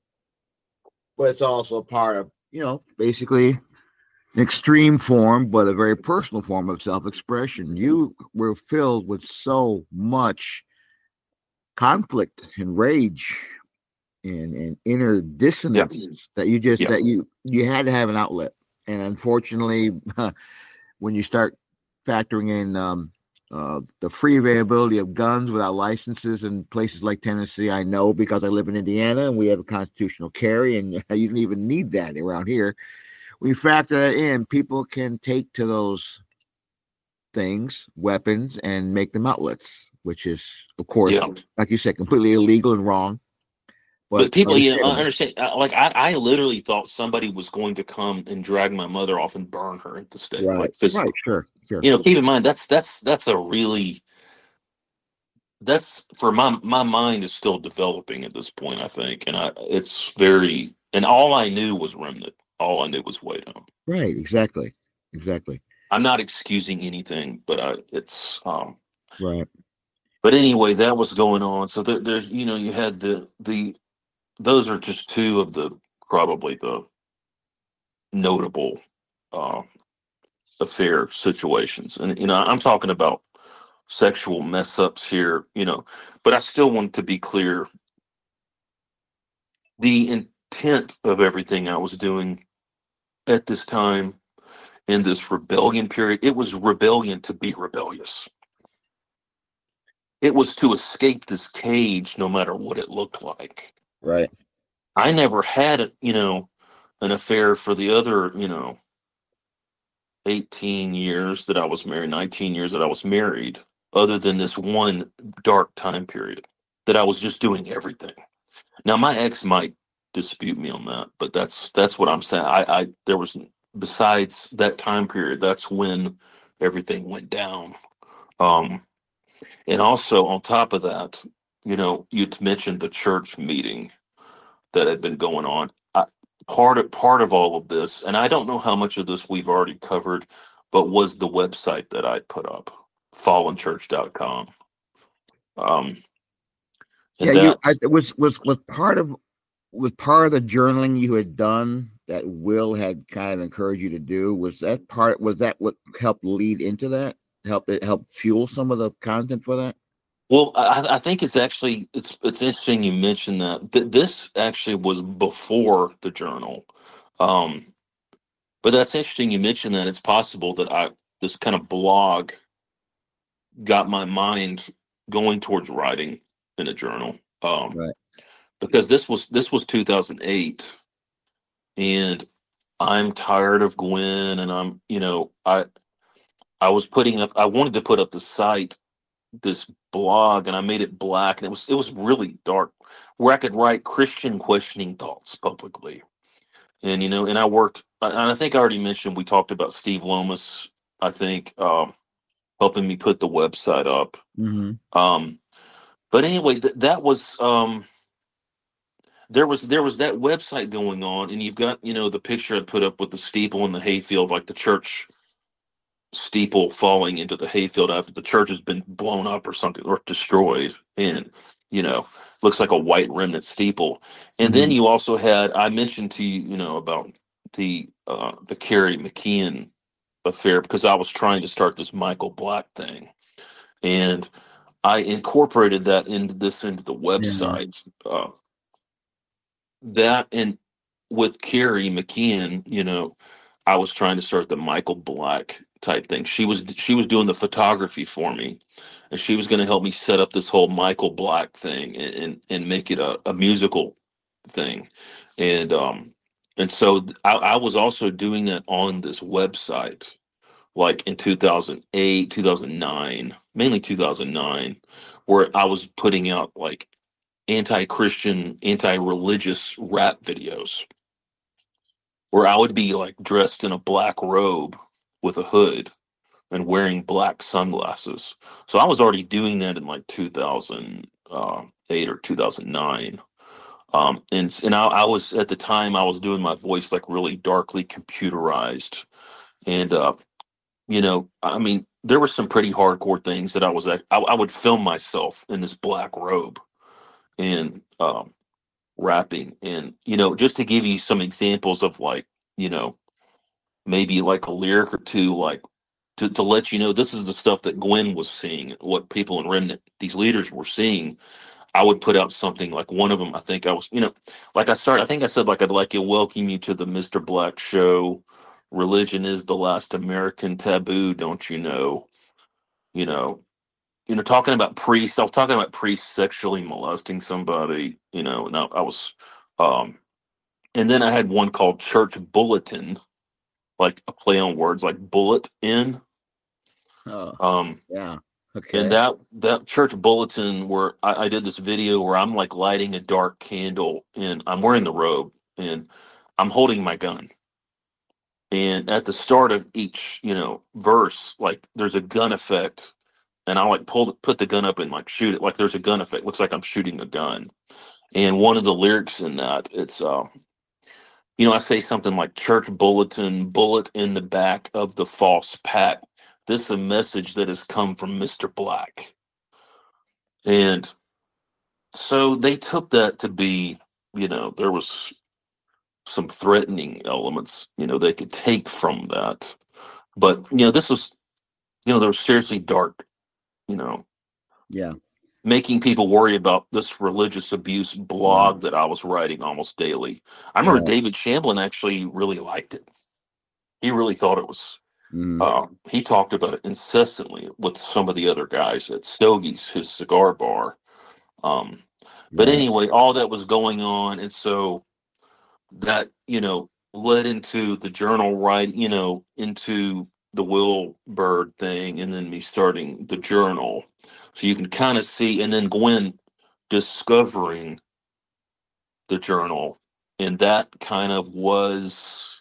[SPEAKER 2] But it's also part of, you know, basically an extreme form, but a very personal form of self-expression. You were filled with so much conflict and rage and, and inner
[SPEAKER 3] Yeah,
[SPEAKER 2] dissonance that you just
[SPEAKER 3] yeah,
[SPEAKER 2] that you you had to have an outlet. And unfortunately, when you start factoring in um, uh, the free availability of guns without licenses in places like Tennessee, I know because I live in Indiana and we have a constitutional carry, and you don't even need that around here. We factor that in, people can take to those things, weapons, and make them outlets, which is, of course,
[SPEAKER 3] yeah.
[SPEAKER 2] like you said, completely illegal and wrong, but
[SPEAKER 3] But people, you know, I
[SPEAKER 2] understandable.
[SPEAKER 3] understand. uh, Like I, I literally thought somebody was going to come and drag my mother off and burn her at the stake,
[SPEAKER 2] Right,
[SPEAKER 3] like
[SPEAKER 2] right,
[SPEAKER 3] physically.
[SPEAKER 2] sure, sure.
[SPEAKER 3] You know, keep in mind that's that's that's a really that's for my my mind is still developing at this point, I think, and I it's very and all I knew was remnant. All I knew was way down.
[SPEAKER 2] Right, exactly, exactly.
[SPEAKER 3] I'm not excusing anything, but I it's um.
[SPEAKER 2] Right.
[SPEAKER 3] But anyway, that was going on. So there, there's you know you had the the those are just two of the probably the notable uh, affair situations, and you know I'm talking about sexual mess ups here, you know, but I still want to be clear the intent of everything I was doing at this time in this rebellion period. It was rebellion to be rebellious. It was to escape this cage no matter what it looked like.
[SPEAKER 2] Right.
[SPEAKER 3] I never had, you know, an affair for the other, you know, eighteen years that I was married, nineteen years that I was married, other than this one dark time period that I was just doing everything. Now my ex might dispute me on that, but that's that's what I'm saying. I, I there was besides that time period, that's when everything went down. Um, and also on top of that, you know, you mentioned the church meeting that had been going on. I, part of part of all of this, and I don't know how much of this we've already covered, but was the website that I put up, fallen church dot com. Um,
[SPEAKER 2] Yeah,
[SPEAKER 3] and
[SPEAKER 2] you
[SPEAKER 3] that
[SPEAKER 2] I, was was was part of was part of the journaling you had done that Will had kind of encouraged you to do. Was that part? Was that what helped lead into that? Help it help fuel some of the content for that?
[SPEAKER 3] well, I, I think it's actually it's it's interesting you mentioned that. Th- this actually was before the journal. Um, But that's interesting you mentioned that. It's possible that I this kind of blog got my mind going towards writing in a journal. Um,
[SPEAKER 2] Right.
[SPEAKER 3] because this was this was two thousand eight, and I'm tired of Gwen, and I'm you know I I was putting up I wanted to put up the site, this blog, and I made it black, and it was it was really dark, where I could write Christian questioning thoughts publicly. And you know, and I worked, and I think I already mentioned, we talked about Steve Lomas, I think, um, helping me put the website up.
[SPEAKER 2] Mm-hmm.
[SPEAKER 3] Um, but anyway, th- that was um, there was there was that website going on, and you've got you know the picture I put up with the steeple in the hayfield, like the church steeple falling into the hayfield after the church has been blown up or something, or destroyed, and you know looks like a white remnant steeple. And then
[SPEAKER 2] Mm-hmm.
[SPEAKER 3] you also had, I mentioned to you you know about the uh the Carrie McKeon affair, because I was trying to start this Michael Black thing, and I incorporated that into this into the
[SPEAKER 2] Yeah.
[SPEAKER 3] website. Uh, that and with Carrie McKeon, you know, I was trying to start the Michael Black type thing. She was she was doing the photography for me, and she was going to help me set up this whole Michael Black thing, and and, and make it a, a musical thing. And um and so I, I was also doing that on this website, like in two thousand eight, two thousand nine, mainly two thousand nine, where I was putting out like anti-Christian, anti-religious rap videos, where I would be like dressed in a black robe with a hood and wearing black sunglasses. So I was already doing that in like two thousand eight or two thousand nine. Um, and and I, I was, at the time, I was doing my voice like really darkly computerized. And, uh, you know, I mean, there were some pretty hardcore things that I was, I, I would film myself in this black robe and um, rapping. And, you know, just to give you some examples of like, you know, maybe like a lyric or two, like to, to let you know this is the stuff that Gwen was seeing, what people in Remnant, these leaders were seeing. I would put out something like, one of them, I think I was, you know, like I started, I think I said, like, I'd like to welcome you to the Mister Black Show. Religion is the last American taboo, don't you know? You know, you know, talking about priests. I was talking about priests sexually molesting somebody, you know, and I, I was, um, and then I had one called Church Bulletin, like a play on words, like bullet in.
[SPEAKER 2] Oh,
[SPEAKER 3] Um,
[SPEAKER 2] yeah.
[SPEAKER 3] and
[SPEAKER 2] Okay.
[SPEAKER 3] that that church bulletin, where I, I did this video where I'm like lighting a dark candle, and I'm wearing the robe, and I'm holding my gun. And at the start of each, you know, verse, like there's a gun effect, and I like pull the, put the gun up and like shoot it. Like there's a gun effect. Looks like I'm shooting a gun. And one of the lyrics in that, it's uh, you know, I say something like church bulletin, bullet in the back of the false pack. This is a message that has come from Mister Black. And so they took that to be, you know, there was some threatening elements, you know, they could take from that. But, you know, this was, you know, there was seriously dark, you know,
[SPEAKER 2] Yeah.
[SPEAKER 3] making people worry about this religious abuse
[SPEAKER 2] Right.
[SPEAKER 3] blog that I was writing almost daily. I remember
[SPEAKER 2] Right.
[SPEAKER 3] David Shamblin actually really liked it. He really thought it was,
[SPEAKER 2] Mm.
[SPEAKER 3] uh, he talked about it incessantly with some of the other guys at Stogie's, his cigar bar. Um, but
[SPEAKER 2] Right.
[SPEAKER 3] anyway, all that was going on. And so that, you know, led into the journal, right, you know, into the Will Bird thing, and then me starting the journal. So you can kind of see, and then Gwen discovering the journal. And that kind of was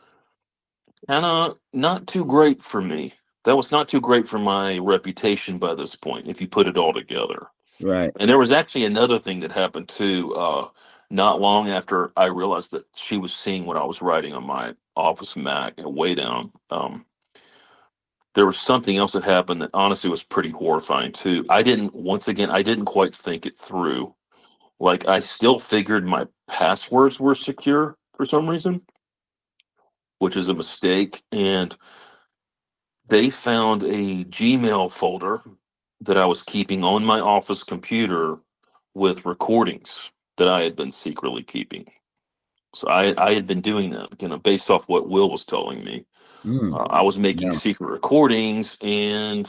[SPEAKER 3] kind of not too great for me. That was not too great for my reputation by this point, if you put it all together.
[SPEAKER 2] Right.
[SPEAKER 3] And there was actually another thing that happened too. Uh, not long after I realized that she was seeing what I was writing on my Office Mac at Way Down, um, there was something else that happened that honestly was pretty horrifying too. I didn't, once again, I didn't quite think it through. Like I still figured my passwords were secure for some reason, which is a mistake. And they found a Gmail folder that I was keeping on my office computer with recordings that I had been secretly keeping. So I, I had been doing that, you know, based off what Will was telling me.
[SPEAKER 2] Mm,
[SPEAKER 3] Uh, I was making
[SPEAKER 2] yeah.
[SPEAKER 3] secret recordings, and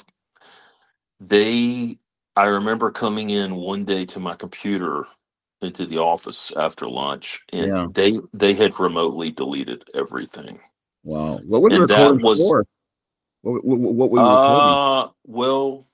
[SPEAKER 3] they, I remember coming in one day to my computer into the office after lunch, and
[SPEAKER 2] Yeah.
[SPEAKER 3] they they had remotely deleted everything.
[SPEAKER 2] Wow. What were the
[SPEAKER 3] And that
[SPEAKER 2] recordings
[SPEAKER 3] was,
[SPEAKER 2] for? What, what, what were you recording?
[SPEAKER 3] uh, well,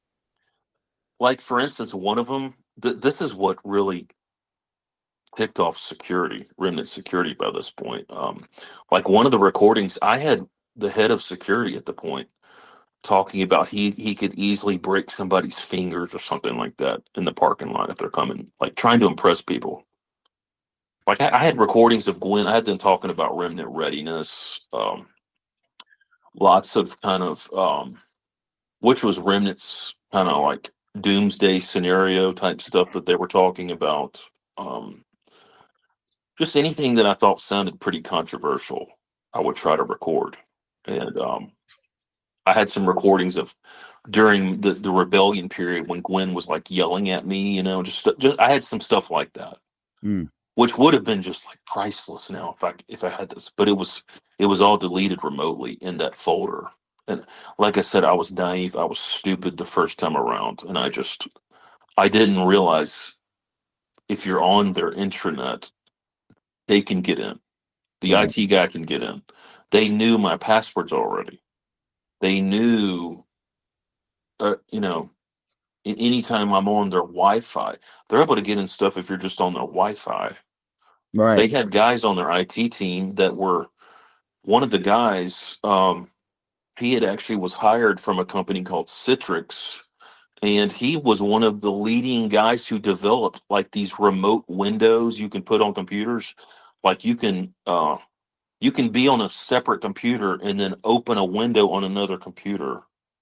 [SPEAKER 3] like for instance, one of them, th- this is what really picked off security, remnant security by this point. Um, like one of the recordings, I had the head of security at the point talking about he he could easily break somebody's fingers or something like that in the parking lot if they're coming, like trying to impress people. Like I, I had recordings of Gwen. I had them talking about remnant readiness, um, lots of kind of um, which was remnants kind of like doomsday scenario type stuff that they were talking about. Um, just anything that I thought sounded pretty controversial, I would try to record. And um, I had some recordings of during the, the rebellion period when Gwen was like yelling at me, you know, just just I had some stuff like that,
[SPEAKER 2] Mm.
[SPEAKER 3] which would have been just like priceless now if I if I had this, but it was it was all deleted remotely in that folder. And like I said, I was naive, I was stupid the first time around, and I just I didn't realize if you're on their intranet, they can get in. The
[SPEAKER 2] Right.
[SPEAKER 3] I T guy can get in. They knew my passwords already. They knew, uh, you know, a- anytime I'm on their Wi-Fi, they're able to get in stuff if you're just on their Wi-Fi. They
[SPEAKER 2] Right.
[SPEAKER 3] had guys on their I T team that were one of the guys. Um, he had actually was hired from a company called Citrix, and he was one of the leading guys who developed like these remote windows you can put on computers. Like you can uh, you can be on a separate computer and then open a window on another computer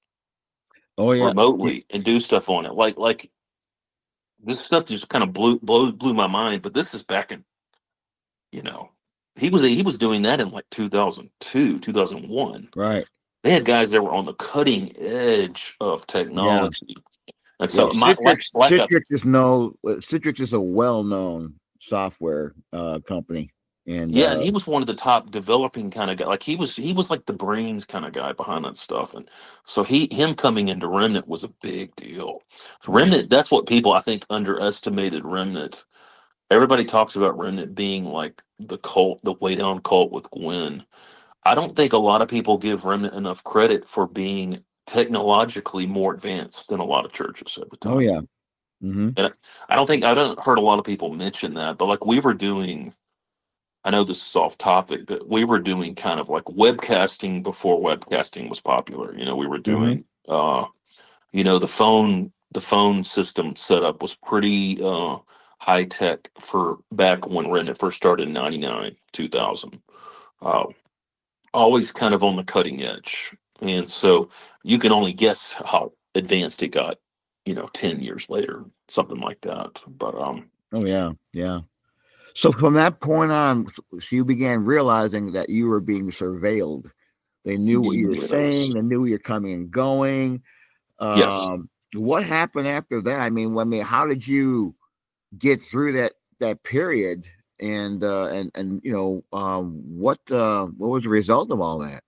[SPEAKER 2] Oh yeah. Y-
[SPEAKER 3] remotely and do stuff on it. Like like this stuff just kind of blew blew blew my mind. But this is back in, you know, he was he was doing that in like two thousand two, two thousand one.
[SPEAKER 2] Right.
[SPEAKER 3] They had guys that were on the cutting edge of
[SPEAKER 2] Yeah.
[SPEAKER 3] technology, and
[SPEAKER 2] Yeah.
[SPEAKER 3] so my like
[SPEAKER 2] Citrix.
[SPEAKER 3] like a
[SPEAKER 2] Citrix is no. uh, Citrix is a well-known software uh, company, and
[SPEAKER 3] yeah, and
[SPEAKER 2] uh,
[SPEAKER 3] he was one of the top developing kind of guy. Like he was he was like the brains kind of guy behind that stuff, and so he him coming into Remnant was a big deal. So
[SPEAKER 2] right.
[SPEAKER 3] Remnant, that's what people I think underestimated Remnant. Everybody talks about Remnant being like the cult, the way down cult with Gwen. I don't think a lot of people give Remnant enough credit for being technologically more advanced than a lot of churches at the
[SPEAKER 2] Oh
[SPEAKER 3] time.
[SPEAKER 2] yeah. Hmm.
[SPEAKER 3] And I don't think I don't heard a lot of people mention that, but like we were doing, I know this is off topic, but we were doing kind of like webcasting before webcasting was popular. You know, we were
[SPEAKER 2] Hmm.
[SPEAKER 3] doing, uh, you know, the phone, the phone system setup was pretty uh, high tech for back when Remnant first started in ninety-nine, two thousand. Uh, always kind of on the cutting edge. And so you can only guess how advanced it got, you know, ten years later, something like that. But um
[SPEAKER 2] Oh yeah. Yeah. So from that point on, so you began realizing that you were being surveilled. They knew what you were saying.
[SPEAKER 3] yes.
[SPEAKER 2] They knew you're coming and going.
[SPEAKER 3] Yes.
[SPEAKER 2] Um, what happened after that? I mean, I mean, how did you get through that that period? And uh, and and you know, um, what uh, what was the result of all that?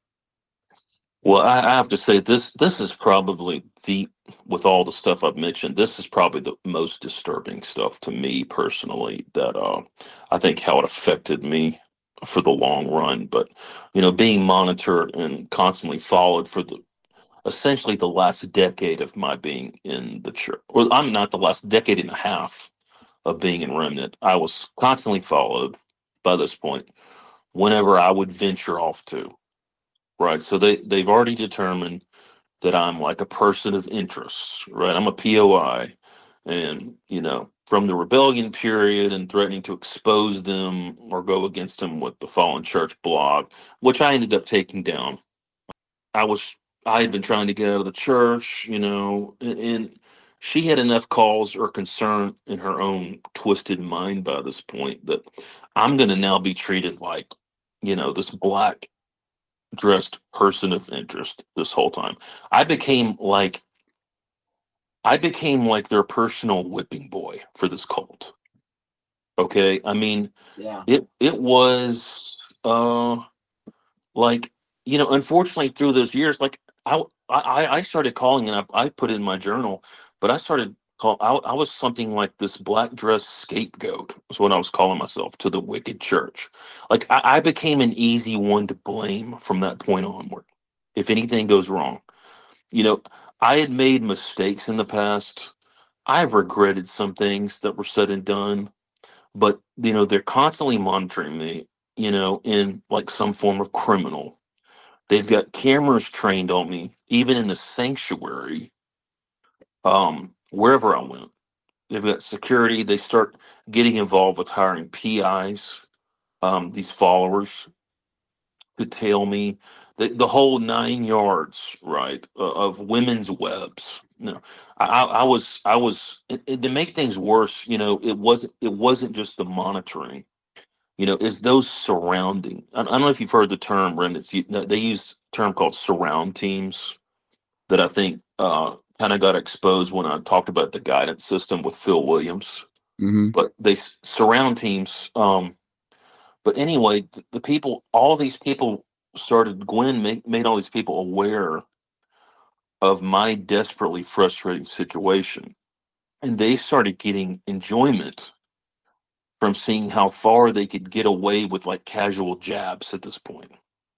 [SPEAKER 3] Well, I, I have to say this this is probably the with all the stuff I've mentioned, this is probably the most disturbing stuff to me personally that uh I think how it affected me for the long run. But you know, being monitored and constantly followed for the essentially the last decade of my being in the church. Well, I'm not the last decade and a half of being in Remnant. I was constantly followed by this point whenever I would venture off to. Right. So they, they've already determined that I'm like a person of interest, right? I'm a P O I. And, you know, from the rebellion period and threatening to expose them or go against them with the Fallen Church blog, which I ended up taking down. I was I had been trying to get out of the church, you know, and, and she had enough cause or concern in her own twisted mind by this point that I'm going to now be treated like, you know, this black dressed person of interest this whole time. I became like I became like their personal whipping boy for this cult. Okay. I mean,
[SPEAKER 2] Yeah.
[SPEAKER 3] it it was uh like, you know, unfortunately through those years, like I I, I started calling, and I, I put it in my journal, but I started call I, I was something like this black dress scapegoat is what I was calling myself to the wicked church. Like I, I became an easy one to blame from that point onward. If anything goes wrong, you know, I had made mistakes in the past. I regretted some things that were said and done, but you know, they're constantly monitoring me, you know, in like some form of criminal. They've got cameras trained on me, even in the sanctuary, um, wherever I went. They've got security. They start getting involved with hiring P Is, um, these followers to tail me, the, the whole nine yards, right, uh, of women's webs. You know, I, I I was, I was, and and to make things worse, you know, it wasn't, it wasn't just the monitoring. You know, is those surrounding. I, I don't know if you've heard the term, remnants. You, no, they use a term called surround teams that I think uh, kind of got exposed when I talked about the guidance system with Phil Williams.
[SPEAKER 2] Mm-hmm.
[SPEAKER 3] But they s- surround teams. Um, but anyway, the, the people, all these people started. Gwen made, made all these people aware of my desperately frustrating situation, and they started getting enjoyment from seeing how far they could get away with like casual jabs at this point,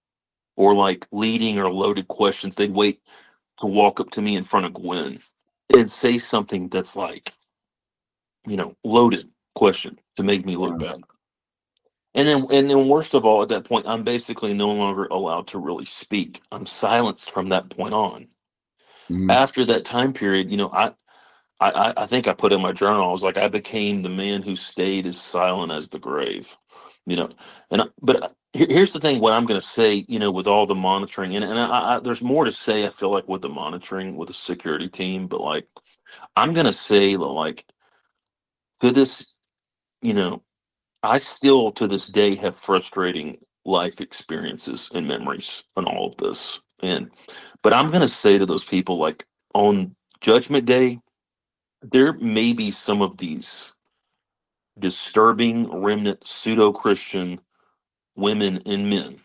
[SPEAKER 3] or like leading or loaded questions. They'd wait to walk up to me in front of Gwen and say something that's like, you know, loaded question to make me look
[SPEAKER 2] Yeah.
[SPEAKER 3] bad. And then, and then, worst of all, at that point, I'm basically no longer allowed to really speak. I'm silenced from that point on.
[SPEAKER 2] Mm-hmm.
[SPEAKER 3] After that time period, you know, I, I, I I think I put in my journal. I was like, I became the man who stayed as silent as the grave, you know. And I, but uh, here, here's the thing: what I'm going to say, you know, with all the monitoring, and and I, I, there's more to say. I feel like with the monitoring with the security team, but like I'm going to say that, like, to this, you know, I still to this day have frustrating life experiences and memories on all of this. And but I'm going to say to those people, like, on Judgment Day, there may be some of these disturbing remnant pseudo Christian women and men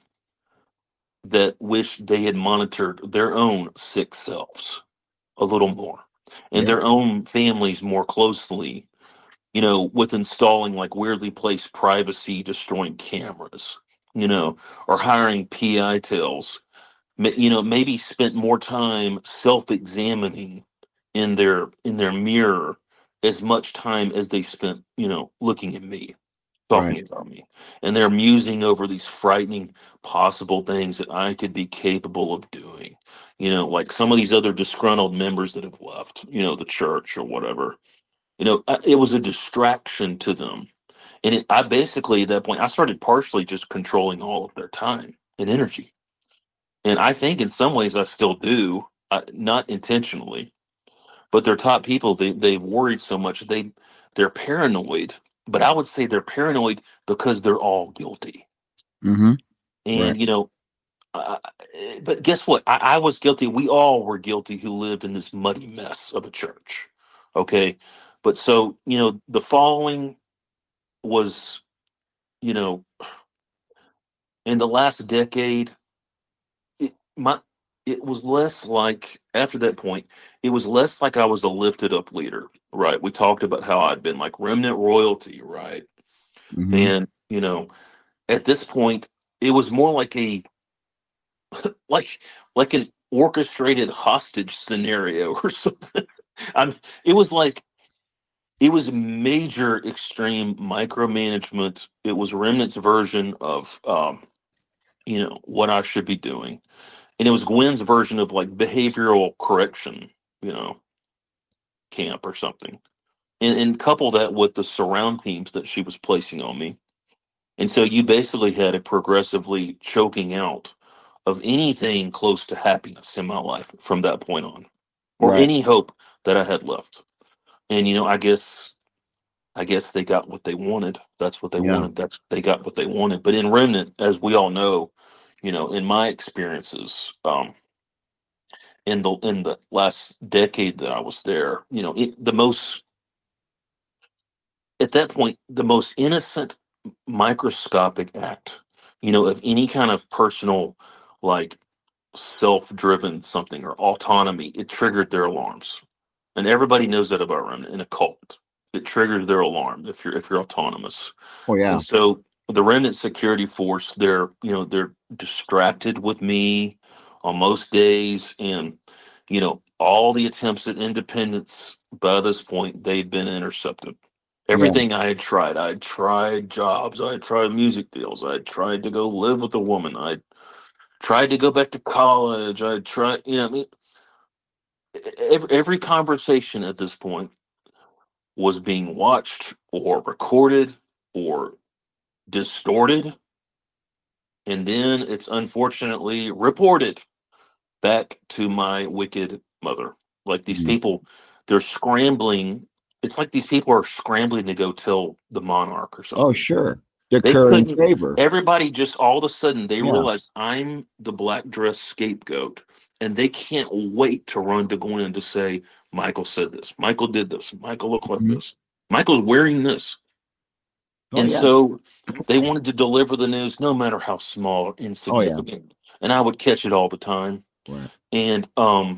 [SPEAKER 3] that wish they had monitored their own sick selves a little more and
[SPEAKER 2] Yeah.
[SPEAKER 3] their own families more closely, you know, with installing like weirdly placed privacy destroying cameras, you know, or hiring P I tails, ma- you know, maybe spent more time self-examining in their in their mirror as much time as they spent, you know, looking at me,
[SPEAKER 2] Right.
[SPEAKER 3] talking about me. And they're musing over these frightening possible things that I could be capable of doing. You know, like some of these other disgruntled members that have left, you know, the church or whatever. You know, I- it was a distraction to them. And it, I basically, at that point, I started partially just controlling all of their time and energy. And I think in some ways I still do, uh, not intentionally, but they're top people. They they've worried so much. They they're paranoid, but I would say they're paranoid because they're all guilty.
[SPEAKER 2] Mm-hmm. Right.
[SPEAKER 3] And you know, uh, but guess what? I, I was guilty. We all were guilty who lived in this muddy mess of a church. Okay, but so you know, the following was, you know, in the last decade, it my it was less like after that point, it was less like I was a lifted up leader, right? We talked about how I'd been like remnant royalty, right?
[SPEAKER 2] Mm-hmm.
[SPEAKER 3] And you know, at this point, it was more like a like like an orchestrated hostage scenario or something. I'm it was like it was major extreme micromanagement. It was remnant's version of um, you know, what I should be doing. And it was Gwen's version of like behavioral correction, you know, camp or something. And, and couple that with the surround teams that she was placing on me. And so you basically had a progressively choking out of anything close to happiness in my life from that point on, or
[SPEAKER 2] Right.
[SPEAKER 3] any hope that I had left. And, you know, I guess, I guess they got what they wanted. That's what they
[SPEAKER 2] Yeah.
[SPEAKER 3] wanted. That's, they got what they wanted. But in Remnant, as we all know, you know, in my experiences, um, in the in the last decade that I was there, you know, it, the most at that point, the most innocent, microscopic act, you know, of any kind of personal, like self-driven something or autonomy, it triggered their alarms. And everybody knows that about Remnant in a cult. It triggers their alarm if you're if you're autonomous.
[SPEAKER 2] Oh yeah.
[SPEAKER 3] And so the Remnant security force, they're you know they're distracted with me on most days, and you know all the attempts at independence by this point they'd been intercepted.
[SPEAKER 2] Yeah.
[SPEAKER 3] Everything I had tried, I had tried jobs, I had tried music deals, I had tried to go live with a woman, I tried to go back to college, I tried, you know, I mean, every, every conversation at this point was being watched or recorded or distorted, and then it's unfortunately reported back to my wicked mother. Like these
[SPEAKER 2] Mhm.
[SPEAKER 3] people, they're scrambling. It's like these people are scrambling to go tell the monarch or
[SPEAKER 2] Oh,
[SPEAKER 3] something.
[SPEAKER 2] sure. The
[SPEAKER 3] They
[SPEAKER 2] current
[SPEAKER 3] couldn't.
[SPEAKER 2] favor.
[SPEAKER 3] Everybody just all of a sudden they
[SPEAKER 2] Yeah.
[SPEAKER 3] realize I'm the black dress scapegoat, and they can't wait to run to Gwen to say, Michael said this. Michael did this. Michael looked like
[SPEAKER 2] Mhm.
[SPEAKER 3] this. Michael's wearing this.
[SPEAKER 2] Oh
[SPEAKER 3] And
[SPEAKER 2] yeah.
[SPEAKER 3] so they wanted to deliver the news, no matter how small or
[SPEAKER 2] Oh yeah.
[SPEAKER 3] insignificant. And I would catch it all the time.
[SPEAKER 2] Right.
[SPEAKER 3] And um,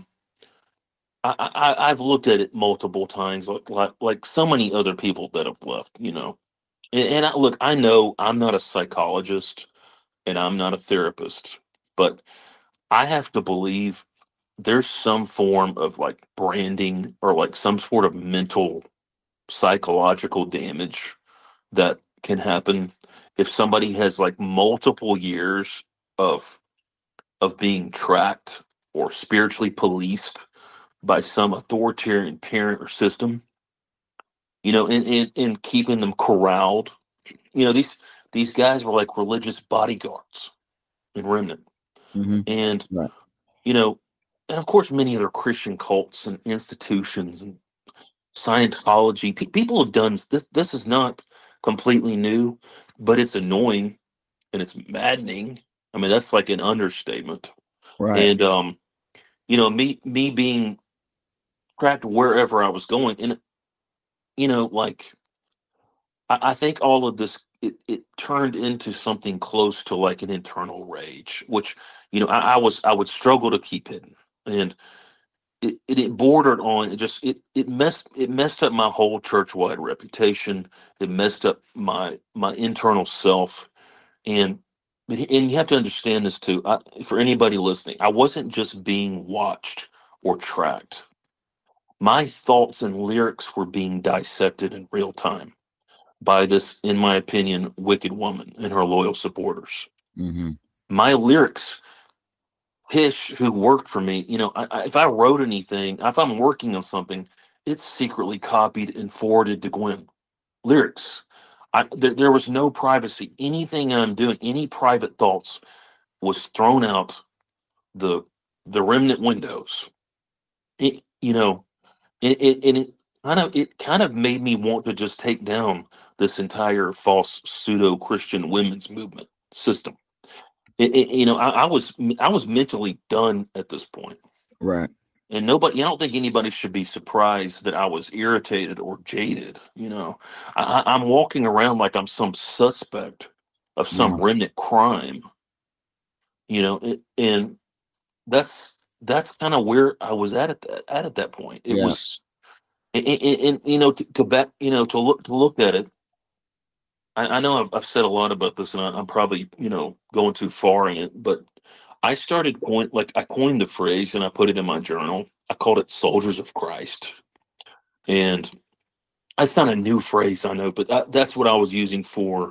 [SPEAKER 3] I, I, I've looked at it multiple times, like, like like so many other people that have left, you know. And, and I, look, I know I'm not a psychologist and I'm not a therapist, but I have to believe there's some form of like branding or like some sort of mental psychological damage that can happen if somebody has like multiple years of of being tracked or spiritually policed by some authoritarian parent or system, you know, and, and, and keeping them corralled. You know, these these guys were like religious bodyguards in Remnant.
[SPEAKER 2] Hmm.
[SPEAKER 3] And,
[SPEAKER 2] Right.
[SPEAKER 3] you know, and of course many other Christian cults and institutions and Scientology. Pe- people have done this. This is not completely new, but it's annoying and it's maddening. I mean, that's like an understatement.
[SPEAKER 2] Right.
[SPEAKER 3] And um, you know, me me being tracked wherever I was going, and you know, like I, I think all of this it, it turned into something close to like an internal rage, which you know I, I was I would struggle to keep hidden, and it, it, it bordered on it just it it messed it messed up my whole church wide reputation. It messed up my my internal self, and and you have to understand this too. I, for anybody listening, I wasn't just being watched or tracked. My thoughts and lyrics were being dissected in real time by this, in my opinion, wicked woman and her loyal supporters.
[SPEAKER 2] Hmm.
[SPEAKER 3] My lyrics, Tish, who worked for me, you know, I, I, if I wrote anything, if I'm working on something, it's secretly copied and forwarded to Gwen. Lyrics. I, there, there was no privacy. Anything I'm doing, any private thoughts, was thrown out the the remnant windows. It, you know, it, it and it kind of it kind of made me want to just take down this entire false pseudo Christian women's movement system. It, it, you know, I, I was I was mentally done at this point,
[SPEAKER 2] Right.
[SPEAKER 3] and nobody. I don't think anybody should be surprised that I was irritated or jaded. You know, I, I- I'm walking around like I'm some suspect of some
[SPEAKER 2] Yeah.
[SPEAKER 3] remnant crime. You know, it, and that's that's kind of where I was at at that at at that point. It
[SPEAKER 2] Yeah.
[SPEAKER 3] was, and, and, and you know, to, to back, you know, to look to look at it. I, I know I've, I've said a lot about this, and I, I'm probably you know going too far in it, but I started coin like I coined the phrase and I put it in my journal. I called it "Soldiers of Christ," and that's not a new phrase, I know, but that, that's what I was using for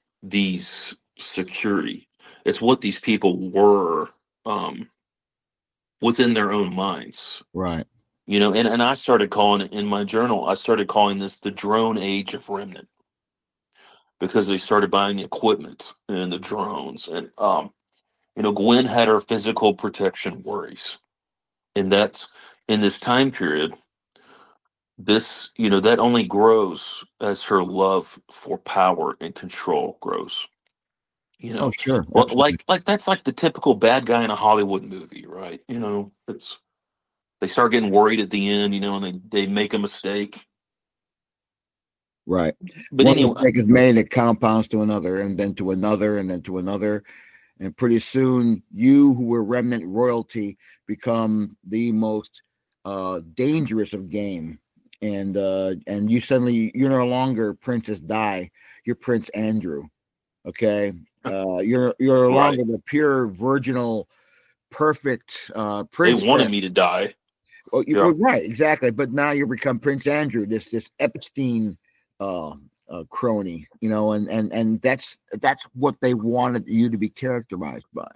[SPEAKER 3] these security. It's what these people were um, within their own minds.
[SPEAKER 2] Right.
[SPEAKER 3] You know, and, and I started calling it in my journal, I started calling this the drone age of remnant because they started buying the equipment and the drones. And, um, you know, Gwen had her physical protection worries. And that's in this time period, this, you know, that only grows as her love for power and control grows. You
[SPEAKER 2] Oh,
[SPEAKER 3] know,
[SPEAKER 2] sure.
[SPEAKER 3] well,
[SPEAKER 2] Absolutely.
[SPEAKER 3] like, like that's like the typical bad guy in a Hollywood movie, right? You know, it's, they start getting worried at the end, you know, and they, they make a mistake.
[SPEAKER 2] Right.
[SPEAKER 3] But
[SPEAKER 2] One
[SPEAKER 3] anyway,
[SPEAKER 2] mistake is made, it compounds to another, and then to another, and then to another. And pretty soon, you who were remnant royalty become the most uh, dangerous of game. And uh, and you suddenly, you're no longer Princess Di, you're Prince Andrew. Okay. Uh, you're you're no
[SPEAKER 3] right.
[SPEAKER 2] longer the pure, virginal, perfect uh,
[SPEAKER 3] They
[SPEAKER 2] princess.
[SPEAKER 3] wanted me to die.
[SPEAKER 2] Oh, you,
[SPEAKER 3] Yeah.
[SPEAKER 2] well, right, exactly. But now you become Prince Andrew, this this Epstein uh, uh, crony, you know, and and and that's that's what they wanted you to be characterized by.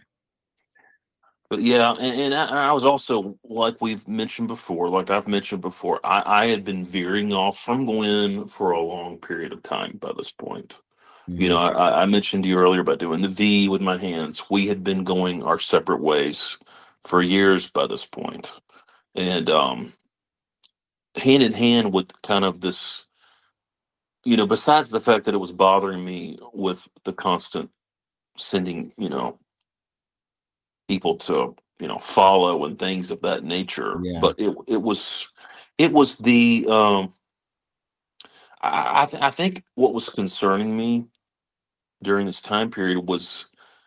[SPEAKER 3] But yeah, and, and I, I was also, like we've mentioned before, like I've mentioned before, I, I had been veering off from Gwen for a long period of time by this point. You know,
[SPEAKER 2] Mm-hmm.
[SPEAKER 3] I, I mentioned to you earlier about doing the V with my hands. We had been going our separate ways for years by this point. And um, hand in hand with kind of this, you know, besides the fact that it was bothering me with the constant sending, you know, people to, you know, follow and things of that nature.
[SPEAKER 2] Yeah.
[SPEAKER 3] But it it was it was the um I I, th- I think what was concerning me during this time period was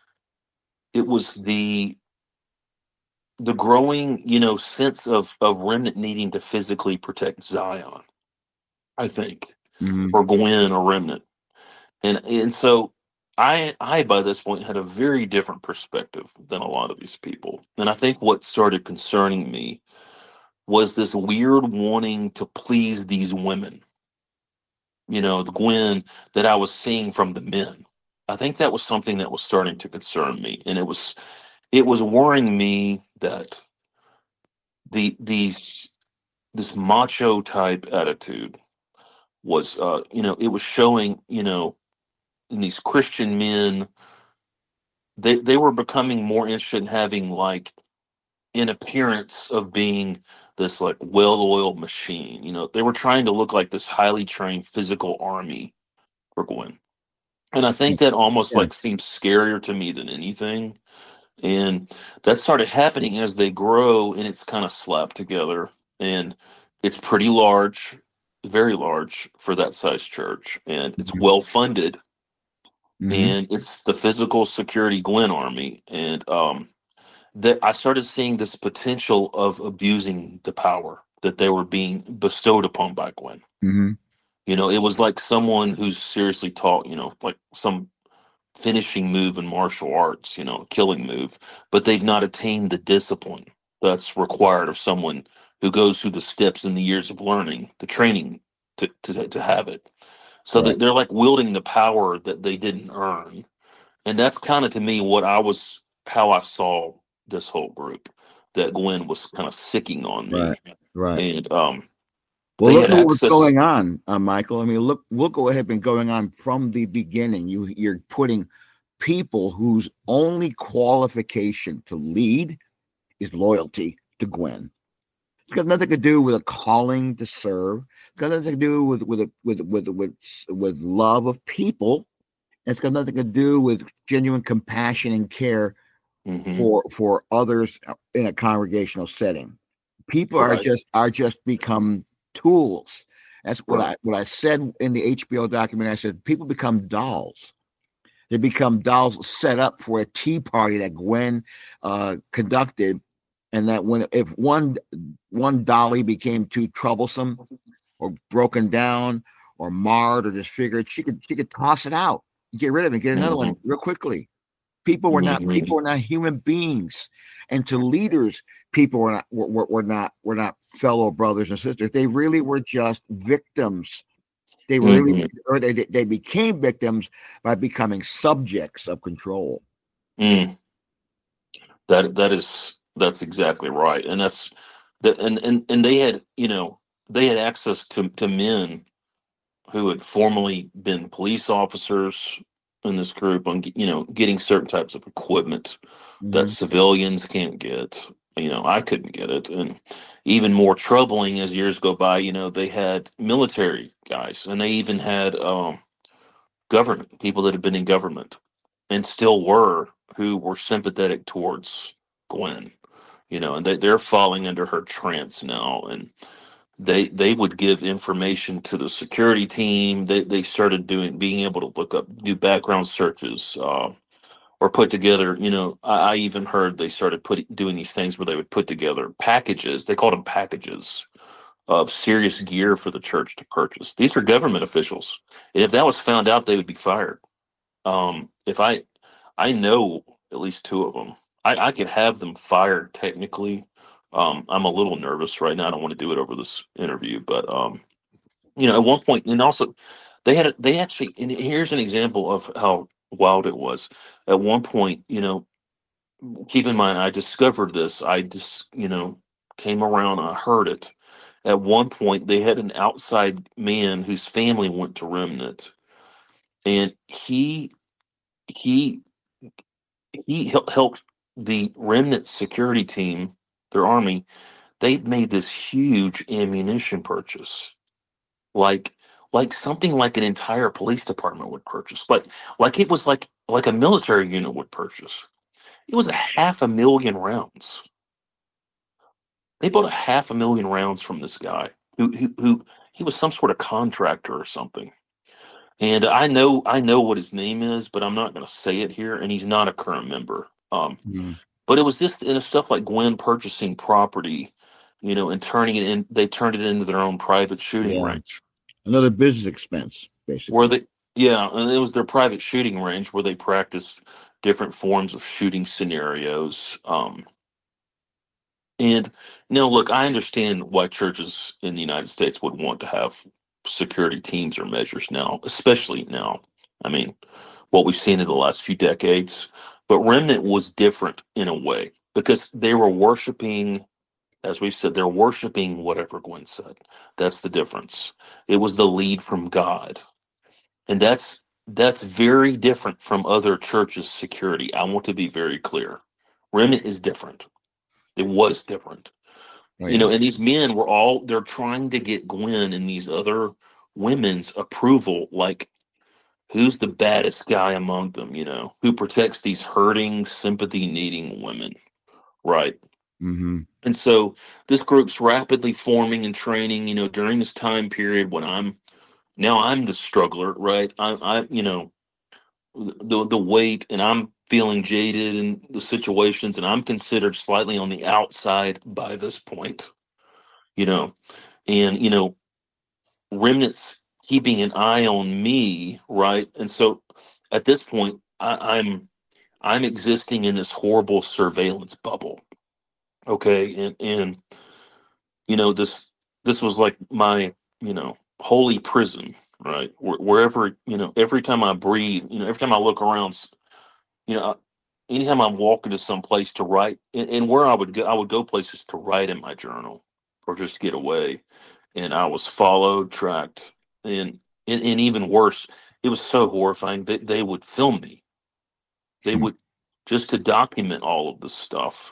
[SPEAKER 3] it was the the growing, you know, sense of of remnant needing to physically protect Zion, I think,
[SPEAKER 2] Mm-hmm.
[SPEAKER 3] or Gwen or remnant. And and so I I by this point had a very different perspective than a lot of these people. And I think what started concerning me was this weird wanting to please these women, you know, the Gwen that I was seeing from the men. I think that was something that was starting to concern me. And it was it was worrying me that the these this macho type attitude was uh you know it was showing, you know, in these Christian men, they they were becoming more interested in having like an appearance of being this like well-oiled machine. You know, they were trying to look like this highly trained physical army for Gwen. And I think that almost
[SPEAKER 2] Yeah.
[SPEAKER 3] like seems scarier to me than anything. And that started happening as they grow and it's kind of slapped together. And it's pretty large, very large for that size church. And it's
[SPEAKER 2] Mm-hmm.
[SPEAKER 3] well funded.
[SPEAKER 2] Mm-hmm.
[SPEAKER 3] And it's the physical security Gwen army. And um that I started seeing this potential of abusing the power that they were being bestowed upon by Gwen.
[SPEAKER 2] Mm-hmm.
[SPEAKER 3] You know, it was like someone who's seriously taught, you know, like some finishing move in martial arts, you know, killing move, but they've not attained the discipline that's required of someone who goes through the steps and the years of learning, the training to to, to have it. So
[SPEAKER 2] Right.
[SPEAKER 3] that they're like wielding the power that they didn't earn. And that's kind of to me what I was, how I saw this whole group, that Gwen was kind of sicking on
[SPEAKER 2] Right.
[SPEAKER 3] me.
[SPEAKER 2] Right.
[SPEAKER 3] And um,
[SPEAKER 2] Well,
[SPEAKER 3] they
[SPEAKER 2] look
[SPEAKER 3] had
[SPEAKER 2] at what's
[SPEAKER 3] access.
[SPEAKER 2] going on, uh, Michael. I mean, look, look what had been going on from the beginning. You, you're putting people whose only qualification to lead is loyalty to Gwen. It's got nothing to do with a calling to serve. It's got nothing to do with with a, with with with with love of people. It's got nothing to do with genuine compassion and care
[SPEAKER 3] Mm-hmm.
[SPEAKER 2] for for others in a congregational setting. People are
[SPEAKER 3] Right.
[SPEAKER 2] just are just become tools. That's what
[SPEAKER 3] Right.
[SPEAKER 2] I what I said in the H B O documentary. I said people become dolls. They become dolls set up for a tea party that Gwen uh, conducted, and that when if one one dolly became too troublesome or broken down or marred or disfigured, she could she could toss it out, get rid of it, get another
[SPEAKER 3] Mm-hmm.
[SPEAKER 2] one real quickly. People were not
[SPEAKER 3] Mm-hmm.
[SPEAKER 2] people were not human beings, and to leaders, people were not were, were not were not fellow brothers and sisters. They really were just victims. They really
[SPEAKER 3] Mm-hmm.
[SPEAKER 2] or they they became victims by becoming subjects of control.
[SPEAKER 3] Mm. That that is that's exactly right, and that's the and and and they had, you know, they had access to to men who had formerly been police officers in this group on, you know, getting certain types of equipment that
[SPEAKER 2] Mm-hmm.
[SPEAKER 3] civilians can't get. You know, I couldn't get it. And even more troubling as years go by, you know, they had military guys and they even had um, government people that had been in government and still were, who were sympathetic towards Gwen, you know, and they, they're falling under her trance now. And they they would give information to the security team. They they started doing being able to look up, do background searches, uh, or put together. You know, I, I even heard they started putting doing these things where they would put together packages. They called them packages of serious gear for the church to purchase. These are government officials, and if that was found out, they would be fired. Um, if I I know at least two of them, I, I could have them fired technically. Um, I'm a little nervous right now. I don't want to do it over this interview, but um, you know, at one point, and also they had a, they actually, and here's an example of how wild it was. At one point, you know, keep in mind, I discovered this. I just, you know, came around. I heard it. At one point, they had an outside man whose family went to Remnant, and he he he hel- helped the Remnant security team, their army. They made this huge ammunition purchase, like like something like an entire police department would purchase, like like it was like like a military unit would purchase. It was a half a million rounds. They bought a half a million rounds from this guy who who, who he was some sort of contractor or something. And I know I know what his name is, but I'm not going to say it here. And he's not a current member. Um,
[SPEAKER 2] Mm.
[SPEAKER 3] but it was just in stuff like Gwen purchasing property, you know, and turning it in. They turned it into their own private shooting
[SPEAKER 2] Yeah.
[SPEAKER 3] range.
[SPEAKER 2] Another business expense, basically.
[SPEAKER 3] Where they, yeah, and it was their private shooting range where they practiced different forms of shooting scenarios. Um, and now, look, I understand why churches in the United States would want to have security teams or measures now, especially now. I mean, what we've seen in the last few decades. But Remnant was different in a way because they were worshiping, as we said, they're worshiping whatever Gwen said. That's the difference. It was the lead from God. And that's that's very different from other churches' security. I want to be very clear. Remnant is different. It was different.
[SPEAKER 2] Oh,
[SPEAKER 3] You
[SPEAKER 2] yeah.
[SPEAKER 3] know, and these men were all they're trying to get Gwen and these other women's approval, like who's the baddest guy among them, you know, who protects these hurting, sympathy needing women. Right.
[SPEAKER 2] Mm-hmm.
[SPEAKER 3] And so this group's rapidly forming and training, you know, during this time period when I'm now I'm the struggler, right? I, I, you know, the the weight, and I'm feeling jaded in the situations, and I'm considered slightly on the outside by this point, you know, and you know, Remnant's keeping an eye on me, right? And so at this point, I, I'm I'm existing in this horrible surveillance bubble, okay, and and you know this this was like my you know holy prison, right? Where, wherever you know, every time I breathe, you know, every time I look around, s- you know, I- anytime I'm walking to some place to write, and, and where I would go, I would go places to write in my journal or just get away, and I was followed, tracked, and and, and even worse, it was so horrifying that they would film me. They
[SPEAKER 2] Hmm.
[SPEAKER 3] would just to document all of this stuff.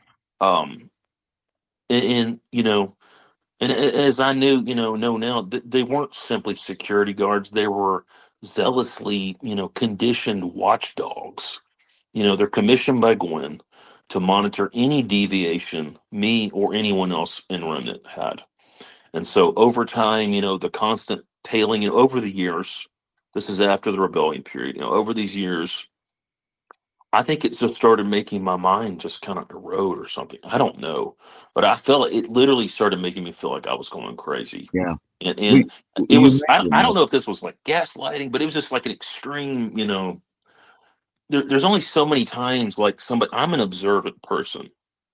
[SPEAKER 3] Um, and, and you know, and a- as I knew, you know, know now, th- they weren't simply security guards. They were zealously, you know, conditioned watchdogs. You know, they're commissioned by Gwen to monitor any deviation me or anyone else in Remnant had. And so over time, you know, the constant tailing, you know, over the years, this is after the rebellion period, you know, over these years, I think it just started making my mind just kind of erode or something. I don't know, but I felt it literally started making me feel like I was going crazy.
[SPEAKER 2] Yeah.
[SPEAKER 3] And
[SPEAKER 2] We,
[SPEAKER 3] and it
[SPEAKER 2] you
[SPEAKER 3] was I,
[SPEAKER 2] mentioned
[SPEAKER 3] I
[SPEAKER 2] that.
[SPEAKER 3] don't know if this was like gaslighting, but it was just like an extreme, you know, there, there's only so many times like somebody I'm an observant person,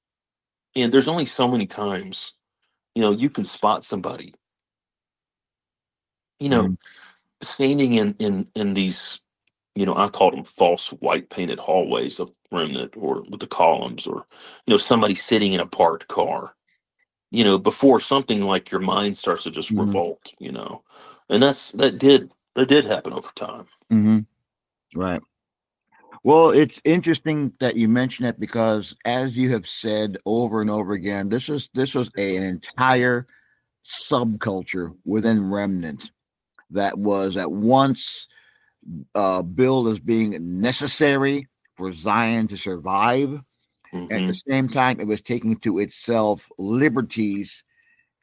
[SPEAKER 3] and there's only so many times, you know, you can spot somebody, you know,
[SPEAKER 2] Mhm.
[SPEAKER 3] standing in in in these, you know, I called them false white painted hallways of Remnant or with the columns, or, you know, somebody sitting in a parked car, you know, before something like your mind starts to just
[SPEAKER 2] Mhm.
[SPEAKER 3] revolt, you know. And that's that did that did happen over time.
[SPEAKER 2] Mhm. Right. Well, it's interesting that you mention it because, as you have said over and over again, this is this was a, an entire subculture within Remnant that was at once uh, billed as being necessary for Zion to survive. At
[SPEAKER 3] Hmm.
[SPEAKER 2] the same time, it was taking to itself liberties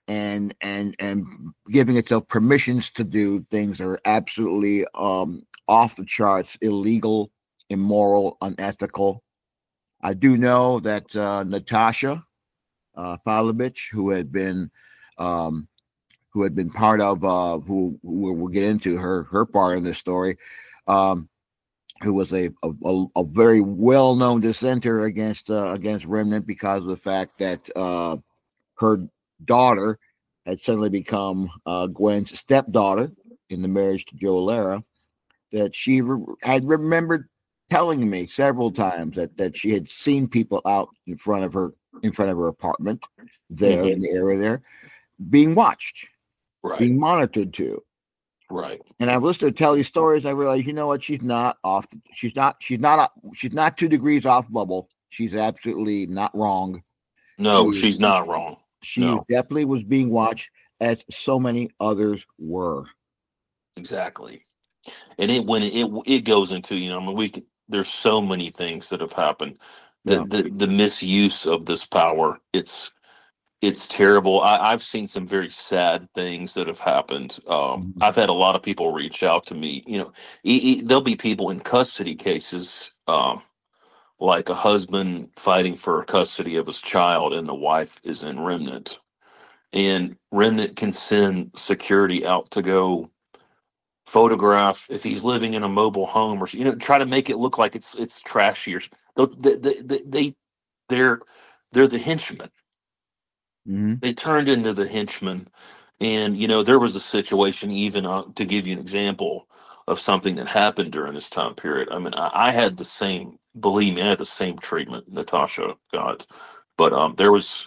[SPEAKER 2] and and and giving itself permissions to do things that are absolutely um, off the charts, illegal, immoral, unethical. I do know that uh, Natasha uh, Pavlovich, who had been um, who had been part of uh, who, who we'll get into her her part in this story, um, who was a a, a very well known dissenter against uh, against Remnant because of the fact that uh, her daughter had suddenly become uh, Gwen's stepdaughter in the marriage to Joe Lara, that she re- had remembered telling me several times that, that she had seen people out in front of her in front of her apartment there mm-hmm. in the area there being watched, right. being monitored too.
[SPEAKER 3] Right.
[SPEAKER 2] And I've listened to tell these stories. I realize, you know what? She's not off. She's not. She's not. She's not two degrees off bubble. She's absolutely not wrong.
[SPEAKER 3] No, she, she's not wrong.
[SPEAKER 2] She
[SPEAKER 3] no.
[SPEAKER 2] definitely was being watched, as so many others were.
[SPEAKER 3] Exactly. And it when it it goes into, you know, I mean, we can, there's so many things that have happened. The yeah. the the misuse of this power. It's it's terrible. I, I've seen some very sad things that have happened. Um, mm-hmm. I've had a lot of people reach out to me. You know, e- e- there'll be people in custody cases, um, like a husband fighting for custody of his child, and the wife is in Remnant, and Remnant can send security out to go photograph if he's living in a mobile home, or you know, try to make it look like it's it's trashy. Or they they, they they're they're the henchmen.
[SPEAKER 2] Mm-hmm.
[SPEAKER 3] They turned into the henchmen. And, you know, there was a situation, even uh, to give you an example of something that happened during this time period. I mean, I, I had the same, believe me, I had the same treatment Natasha got. But um, there was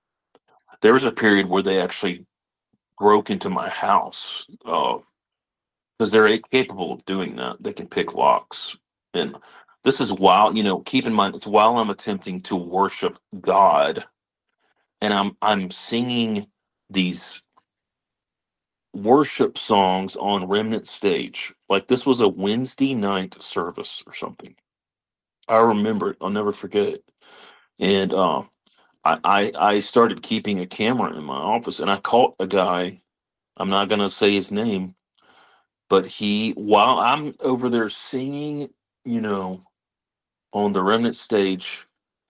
[SPEAKER 3] there was a period where they actually broke into my house because uh, they're capable of doing that. They can pick locks. And this is while, you know, keep in mind, it's while I'm attempting to worship God. And I'm I'm singing these worship songs on Remnant stage. Like this was a Wednesday night service or something. I remember it. I'll never forget it. And uh, I, I I started keeping a camera in my office, and I caught a guy. I'm not gonna say his name, but he, while I'm over there singing, you know, on the Remnant stage,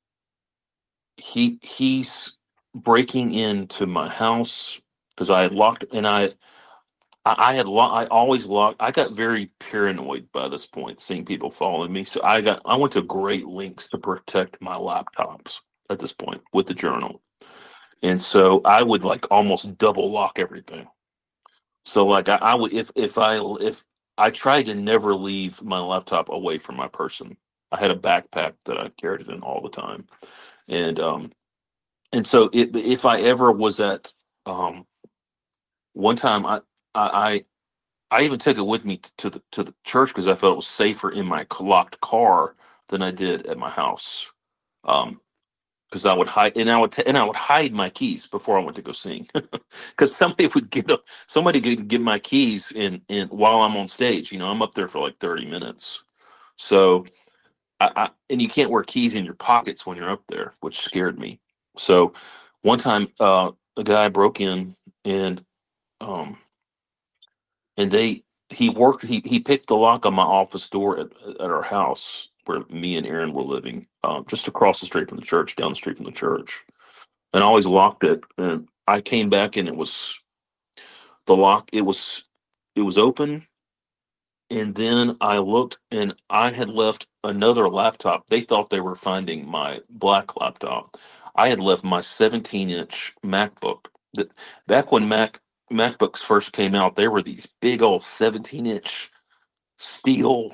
[SPEAKER 3] he he's breaking into my house because I had locked and I I, I had lo- I always locked. I got very paranoid by this point, seeing people following me. So I got I went to great lengths to protect my laptops at this point with the journal, and so I would like almost double lock everything. So like I, I would if if I if I tried to never leave my laptop away from my person. I had a backpack that I carried it in all the time, and um. And so, it, if I ever was at um, one time, I, I I even took it with me to the to the church because I felt it was safer in my locked car than I did at my house. Um, because I would hide and I would t- and I would hide my keys before I went to go sing, because somebody would get up, somebody could get my keys in in while I'm on stage. You know, I'm up there for like thirty minutes, so I, I and you can't wear keys in your pockets when you're up there, which scared me. So one time, uh, a guy broke in and um, and they he worked he he picked the lock on my office door at, at our house where me and Aaron were living, um, just across the street from the church, down the street from the church, and I always locked it. And I came back and it was the lock. It was it was open. And then I looked and I had left another laptop. They thought they were finding my black laptop. I had left my seventeen inch MacBook. That back when Mac MacBooks first came out, they were these big old seventeen inch steel,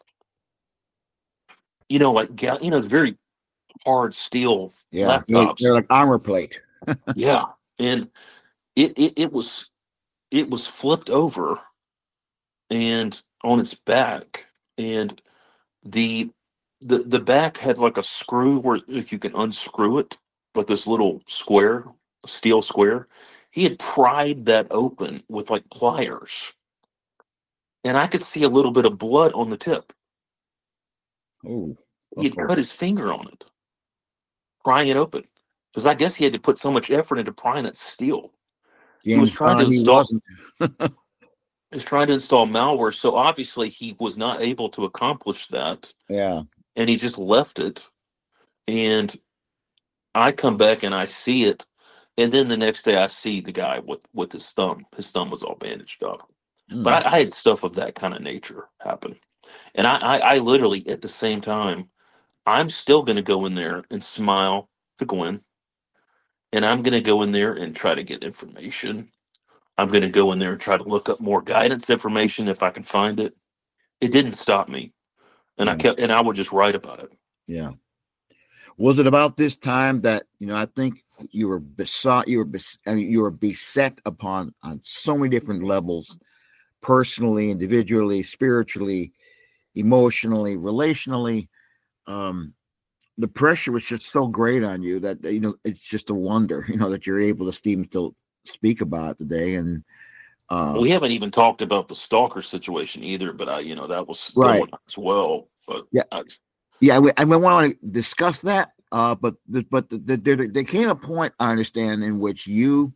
[SPEAKER 3] you know, like ga- you know, it's very hard steel
[SPEAKER 2] yeah, laptops. They're like armor plate.
[SPEAKER 3] Yeah, and it, it it was it was flipped over and on its back, and the the the back had like a screw where if you can unscrew it, like this little square, steel square. He had pried that open with like pliers, and I could see a little bit of blood on the tip.
[SPEAKER 2] Oh,
[SPEAKER 3] he had cut his finger on it, prying it open, because I guess he had to put so much effort into prying that steel. he was
[SPEAKER 2] James
[SPEAKER 3] trying to
[SPEAKER 2] Bond, he
[SPEAKER 3] install
[SPEAKER 2] wasn't.
[SPEAKER 3] he was trying to install malware, so obviously he was not able to accomplish that,
[SPEAKER 2] Yeah.
[SPEAKER 3] and he just left it. And I come back and I see it, and then the next day I see the guy with with his thumb. His thumb was all bandaged up.
[SPEAKER 2] Mm.
[SPEAKER 3] But I, I had stuff of that kind of nature happen, and I, I, I literally at the same time, I'm still going to go in there and smile to Gwen, and I'm going to go in there and try to get information. I'm going to go in there and try to look up more guidance information if I can find it. It didn't stop me, and I
[SPEAKER 2] Yeah.
[SPEAKER 3] kept, and I would just write about it.
[SPEAKER 2] Yeah. Was it about this time that, you know, I think you were besought, you were, bes- I mean, you were beset upon on so many different levels, personally, individually, spiritually, emotionally, relationally. Um, the pressure was just so great on you that, you know, it's just a wonder, you know, that you're able to even still speak about it today. And uh,
[SPEAKER 3] We haven't even talked about the stalker situation either, but I, you know, that was
[SPEAKER 2] Right.
[SPEAKER 3] going on as well. But
[SPEAKER 2] Yeah.
[SPEAKER 3] I,
[SPEAKER 2] yeah, I, I want to discuss that. Uh, but the, but the, the, there, there came a point, I understand, in which you,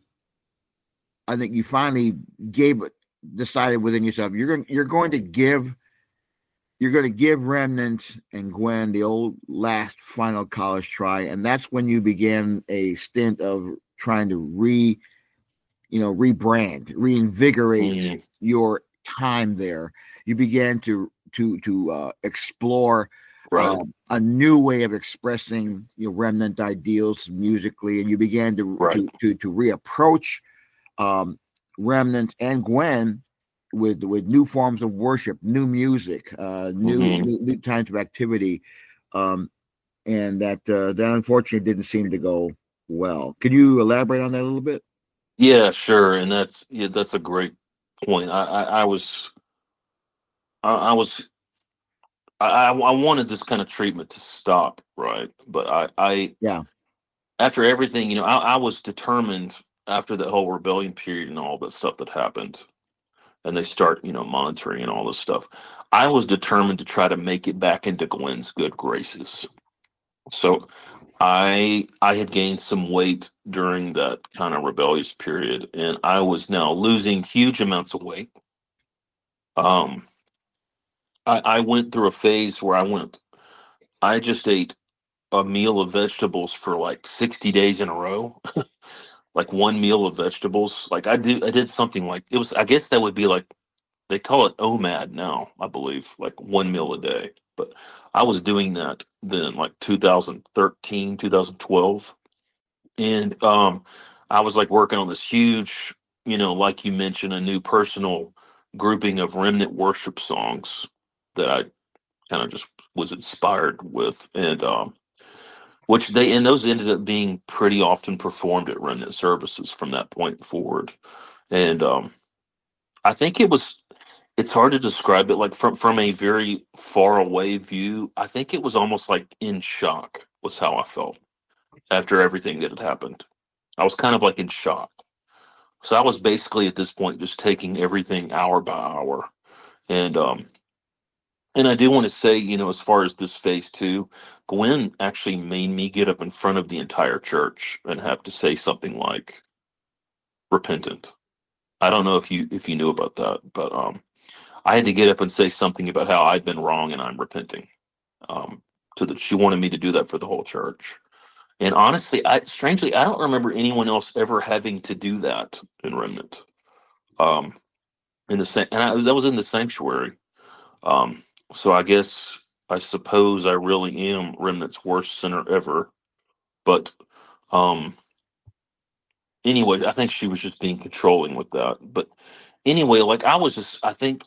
[SPEAKER 2] I think you finally gave it, decided within yourself, you're going, you're going to give, you're going to give Remnant and Gwen the old last final college try, and that's when you began a stint of trying to re, you know, rebrand, reinvigorate
[SPEAKER 3] Mm.
[SPEAKER 2] your time there. You began to to to uh, explore
[SPEAKER 3] right.
[SPEAKER 2] um, a new way of expressing your Remnant ideals musically, and you began to
[SPEAKER 3] Right.
[SPEAKER 2] to to, to reapproach um, Remnant and Gwen with with new forms of worship, new music, uh, new,
[SPEAKER 3] Mhm.
[SPEAKER 2] new new types of activity, um, and that uh, that unfortunately didn't seem to go well. Could you elaborate on that a little bit?
[SPEAKER 3] Yeah, sure, and that's yeah, that's a great point. I, I, I was, I, I was, I, I I wanted this kind of treatment to stop, right? But I, I,
[SPEAKER 2] Yeah.
[SPEAKER 3] after everything, you know, I, I was determined after that whole rebellion period and all that stuff that happened, and they start, you know, monitoring and all this stuff. I was determined to try to make it back into Gwen's good graces. So I I had gained some weight during that kind of rebellious period, and I was now losing huge amounts of weight. Um, I, I went through a phase where I went, I just ate a meal of vegetables for like sixty days in a row, like one meal of vegetables. Like I do, I did something like it was, I guess that would be like, they call it O M A D now, I believe, like one meal a day. But I was doing that then, like two thousand thirteen, two thousand twelve. And um, I was like working on this huge, you know, like you mentioned, a new personal grouping of remnant worship songs that I kind of just was inspired with, and um, which they and those ended up being pretty often performed at remnant services from that point forward. And um, I think it was. It's hard to describe it like from from a very far away view. I think it was almost like in shock was how I felt after everything that had happened. I was kind of like in shock. So I was basically at this point just taking everything hour by hour. And um and I do want to say, you know, as far as this phase two, Gwen actually made me get up in front of the entire church and have to say something like repentant. I don't know if you if you knew about that, but um I had to get up and say something about how I'd been wrong and I'm repenting. Um to that she wanted me to do that for the whole church. And honestly, I strangely I don't remember anyone else ever having to do that in Remnant. Um, in the same, and I, that was in the sanctuary. Um, so I guess I suppose I really am Remnant's worst sinner ever. But um, anyway, I think she was just being controlling with that. But anyway, like I was just, I think,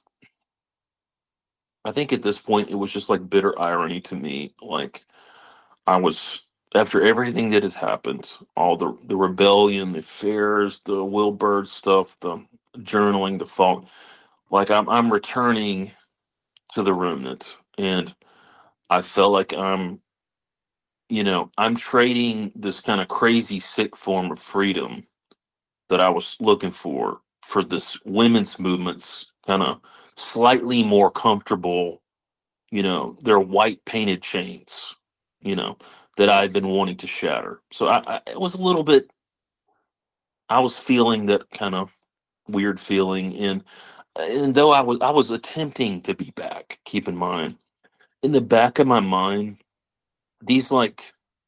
[SPEAKER 3] I think at this point it was just like bitter irony to me. Like I was after everything that had happened, all the the rebellion, the affairs, the Wilbur stuff, the journaling, the fault. Like I'm I'm returning to the remnant, and I felt like I'm, you know, I'm trading this kind of crazy sick form of freedom that I was looking for for this women's movement's kind of slightly more comfortable, you know, their white painted chains, you know, that I'd been wanting to shatter. So I, I it was a little bit I was feeling that kind of weird feeling, and and though I was I was attempting to be back. Keep in mind, in the back of my mind, these like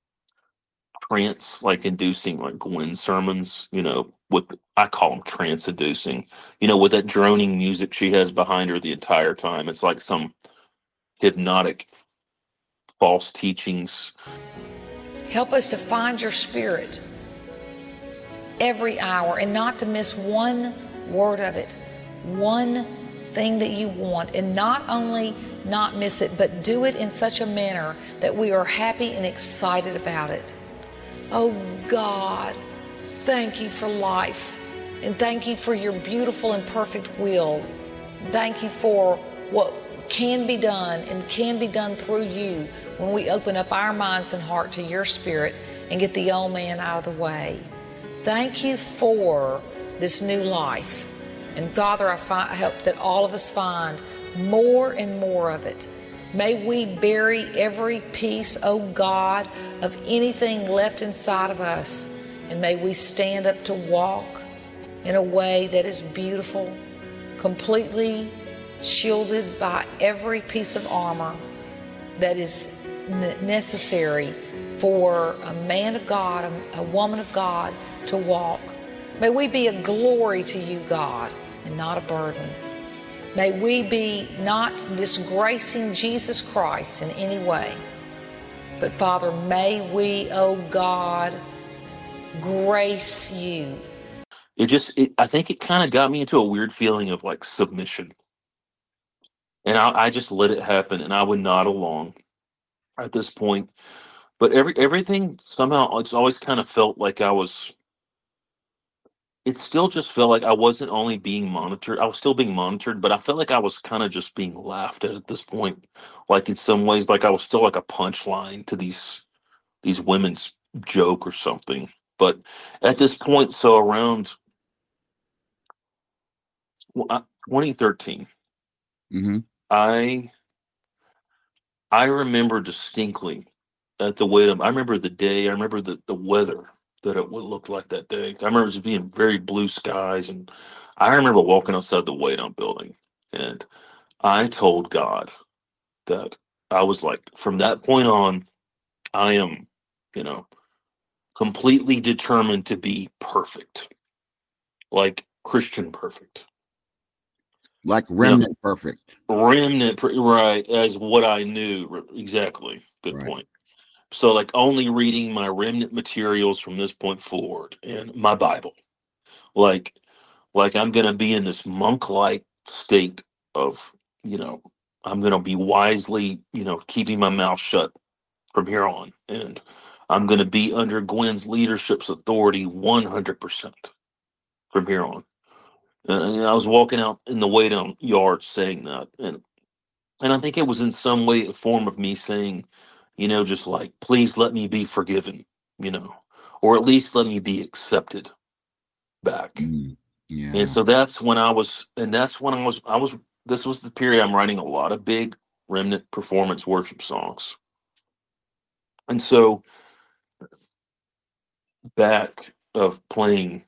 [SPEAKER 3] trance like inducing like Gwen sermons, you know, with I call them trance inducing, you know, with that droning music she has behind her the entire time. It's like some hypnotic false teachings.
[SPEAKER 4] Help us to find your spirit every hour and not to miss one word of it, one thing that you want, and not only not miss it, but do it in such a manner that we are happy and excited about it. Oh God, thank you for life, and thank you for your beautiful and perfect will. Thank you for what can be done and can be done through you when we open up our minds and heart to your spirit and get the old man out of the way. Thank you for this new life. And Father, I, find, I hope that all of us find more and more of it. May we bury every piece, oh God, of anything left inside of us. And may we stand up to walk in a way that is beautiful, completely shielded by every piece of armor that is necessary for a man of God, a, a woman of God to walk. May we be a glory to you, God, and not a burden. May we be not disgracing Jesus Christ in any way. But Father, may we, oh God, grace you.
[SPEAKER 3] It just, it, I think it kind of got me into a weird feeling of like submission. And I, I just let it happen, and I would nod along at this point. But every everything somehow, it's always kind of felt like I was, it still just felt like I wasn't only being monitored, I was still being monitored, but I felt like I was kind of just being laughed at at this point. Like in some ways, like I was still like a punchline to these these women's joke or something. But at this point, so around twenty thirteen,
[SPEAKER 2] Mm-hmm.
[SPEAKER 3] I I remember distinctly at the wait. I remember the day. I remember the, the weather that it would look like that day. I remember it being very blue skies, and I remember walking outside the wait on building, and I told God that I was like, from that point on, I am, you know, completely determined to be perfect, like Christian perfect.
[SPEAKER 2] Like remnant yep. perfect.
[SPEAKER 3] Remnant, right, as what I knew. Exactly. Good right. point. So, like, only reading my remnant materials from this point forward and my Bible. Like, like I'm going to be in this monk-like state of, you know, I'm going to be wisely, you know, keeping my mouth shut from here on. And I'm going to be under Gwen's leadership's authority one hundred percent from here on. And I was walking out in the way down yard saying that. And and I think it was in some way a form of me saying, you know, just like, please let me be forgiven, you know, or at least let me be accepted back.
[SPEAKER 2] Mm, yeah.
[SPEAKER 3] And so that's when I was, and that's when I was, I was, this was the period I'm writing a lot of big remnant performance worship songs. And so back of playing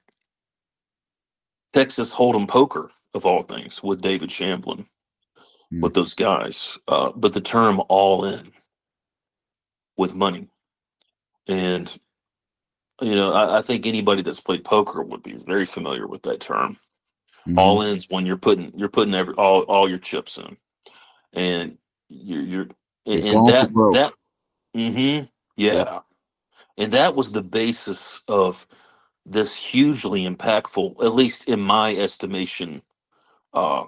[SPEAKER 3] Texas Hold'em poker, of all things, with David Shamblin, mm. with those guys. Uh, but the term all in with money. And, you know, I, I think anybody that's played poker would be very familiar with that term. Mm-hmm. All in's when you're putting, you're putting every, all, all your chips in. And you're, you're, and, and that, that, mm-hmm, yeah. yeah. And that was the basis of this hugely impactful, at least in my estimation, uh,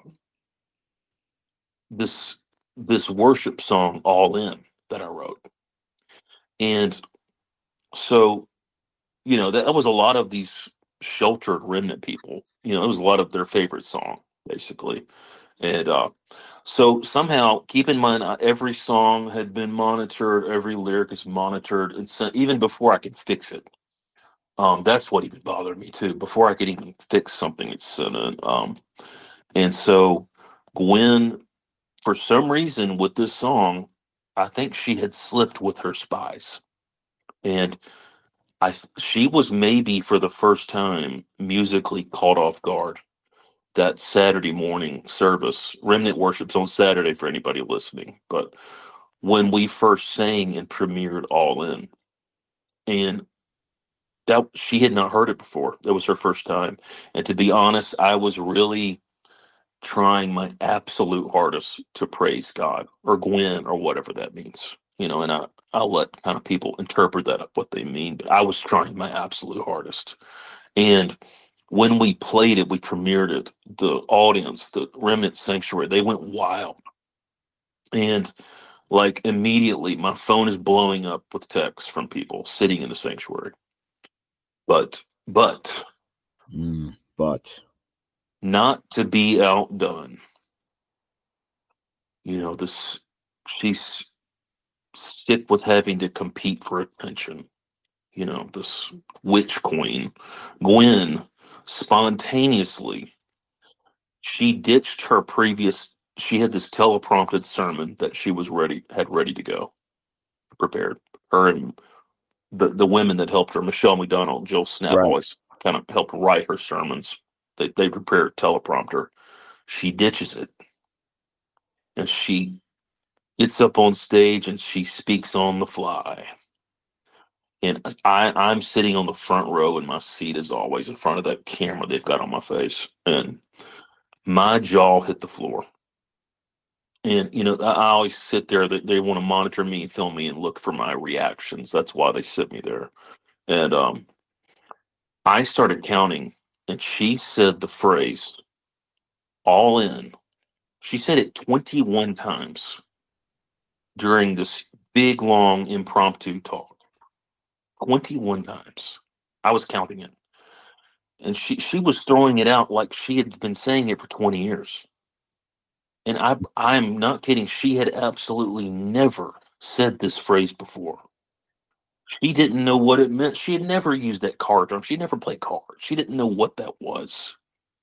[SPEAKER 3] this this worship song, All In, that I wrote. And so, you know, that was a lot of these sheltered remnant people. You know, it was a lot of their favorite song, basically. And uh, so somehow, keep in mind, uh, every song had been monitored, every lyric is monitored, and so, even before I could fix it. Um, that's what even bothered me too. Before I could even fix something, it's sent in. Um, and so Gwen, for some reason, with this song, I think she had slipped with her spies, and I th- she was maybe for the first time musically caught off guard that Saturday morning service. Remnant worship's on Saturday for anybody listening, but when we first sang and premiered All In, and that she had not heard it before. That was her first time, and to be honest, I was really trying my absolute hardest to praise God or Gwen or whatever that means, you know. And I I'll let kind of people interpret that up what they mean, but I was trying my absolute hardest. And when we played it, we premiered it. The audience, the Remnant Sanctuary, they went wild. And like immediately, my phone is blowing up with texts from people sitting in the sanctuary. But, but,
[SPEAKER 2] Mm, but,
[SPEAKER 3] not to be outdone. You know, this, she's sick with having to compete for attention. You know, this witch queen, Gwen, spontaneously, she ditched her previous, she had this teleprompted sermon that she was ready, had ready to go, prepared. Her and the, the women that helped her, Michelle McDonald, Jill Snap,
[SPEAKER 2] right.
[SPEAKER 3] always kind of helped write her sermons. They, they prepared teleprompter. She ditches it. And she gets up on stage and she speaks on the fly. And I, I'm sitting on the front row in my seat, as always, in front of that camera they've got on my face. And my jaw hit the floor. And, you know, I, I always sit there. They, they want to monitor me, film me, and look for my reactions. That's why they sit me there. And um, I started counting, and she said the phrase, all in. She said it twenty-one times during this big, long, impromptu talk. twenty-one times. I was counting it. And she, she was throwing it out like she had been saying it for twenty years. And I, I'm not kidding. She had absolutely never said this phrase before. She didn't know what it meant. She had never used that card term. She never played cards. She didn't know what that was.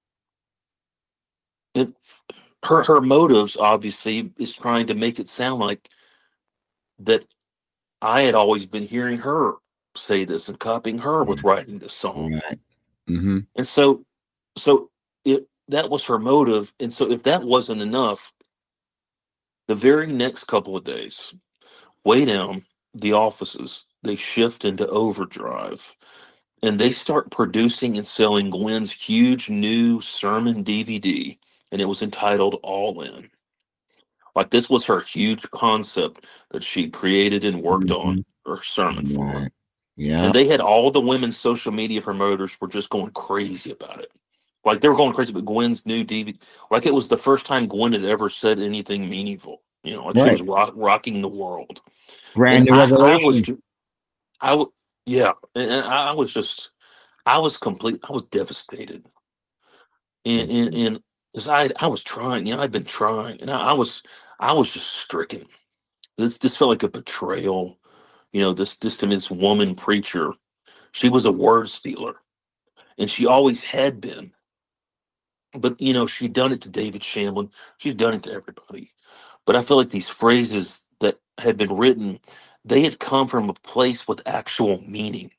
[SPEAKER 3] And her, her motives, obviously, is trying to make it sound like that I had always been hearing her say this and copying her with writing this song.
[SPEAKER 2] Right. Mm-hmm.
[SPEAKER 3] And so, so it that was her motive. And so, if that wasn't enough, the very next couple of days, way down the offices, they shift into overdrive, and they start producing and selling Gwen's huge new sermon D V D, and it was entitled All In. Like, this was her huge concept that she created and worked
[SPEAKER 2] Mm-hmm.
[SPEAKER 3] on her sermon for.
[SPEAKER 2] Right. Yeah.
[SPEAKER 3] And they had all the women's social media promoters were just going crazy about it. Like, they were going crazy about Gwen's new D V D. Like, it was the first time Gwen had ever said anything meaningful. You know, like she
[SPEAKER 2] Right.
[SPEAKER 3] was rock, rocking the world.
[SPEAKER 2] Brand
[SPEAKER 3] And
[SPEAKER 2] new
[SPEAKER 3] I, I
[SPEAKER 2] revelation.
[SPEAKER 3] was, ju- I w- yeah, and, and I, I was just, I was complete, I was devastated. And, and,
[SPEAKER 2] Mhm.
[SPEAKER 3] and 'cause I, I was trying, you know, I'd been trying, and I, I was, I was just stricken. This, this felt like a betrayal. You know, this, this to me, this woman preacher, she was a word stealer, and she always had been. But, you know, she'd done it to David Shamblin. She's done it to everybody. But I feel like these phrases that had been written, they had come from a place with actual meaning.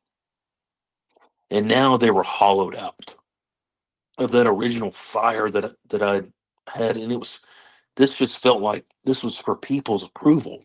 [SPEAKER 3] And now they were hollowed out of that original fire that that I had. And it was, this just felt like this was for people's approval.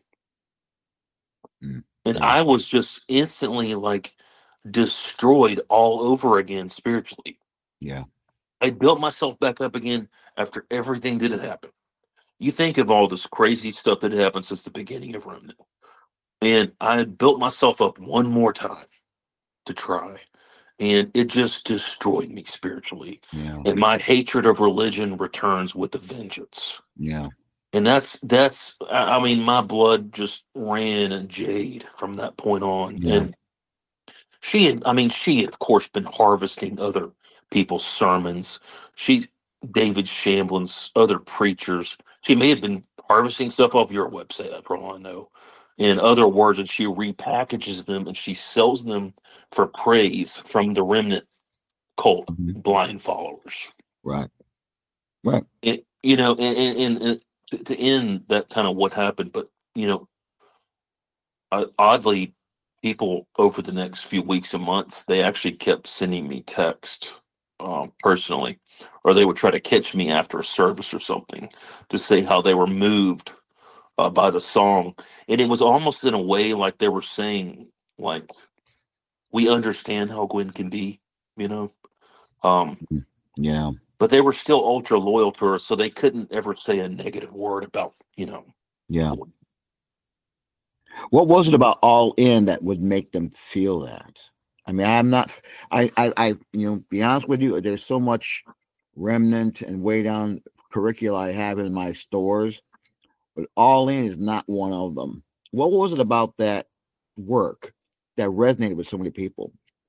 [SPEAKER 2] Mm.
[SPEAKER 3] And
[SPEAKER 2] Yeah.
[SPEAKER 3] I was just instantly like destroyed all over again spiritually.
[SPEAKER 2] Yeah.
[SPEAKER 3] I built myself back up again after everything that had happened. You think of all this crazy stuff that had happened since the beginning of Remnant. And I had built myself up one more time to try. And it just destroyed me spiritually.
[SPEAKER 2] Yeah.
[SPEAKER 3] And my hatred of religion returns with a vengeance.
[SPEAKER 2] Yeah.
[SPEAKER 3] And that's, that's, I I mean, my blood just ran in jade from that point on.
[SPEAKER 2] Yeah.
[SPEAKER 3] And she had, I mean, she had, of course, been harvesting other people's sermons. She, David Shamblin's other preachers. She may have been harvesting stuff off your website, I probably know. In other words, and she repackages them and she sells them for praise from the remnant cult,
[SPEAKER 2] Mhm.
[SPEAKER 3] blind followers.
[SPEAKER 2] Right. Right.
[SPEAKER 3] And, you know, and, and, and to, to end that kind of what happened, but, you know, uh, oddly, people over the next few weeks and months, they actually kept sending me text um, personally, or they would try to catch me after a service or something to say how they were moved uh, by the song. And it was almost in a way like they were saying, like, we understand how Gwen can be, you know? Um,
[SPEAKER 2] Yeah.
[SPEAKER 3] but they were still ultra loyal to her, so they couldn't ever say a negative word about, you know.
[SPEAKER 2] Yeah. What was it about All In that would make them feel that? I mean, I'm not, I, I, I, you know, be honest with you, there's so much remnant and way down curricula I have in my stores, but All In is not one of them. What was it about that work that resonated with so many people?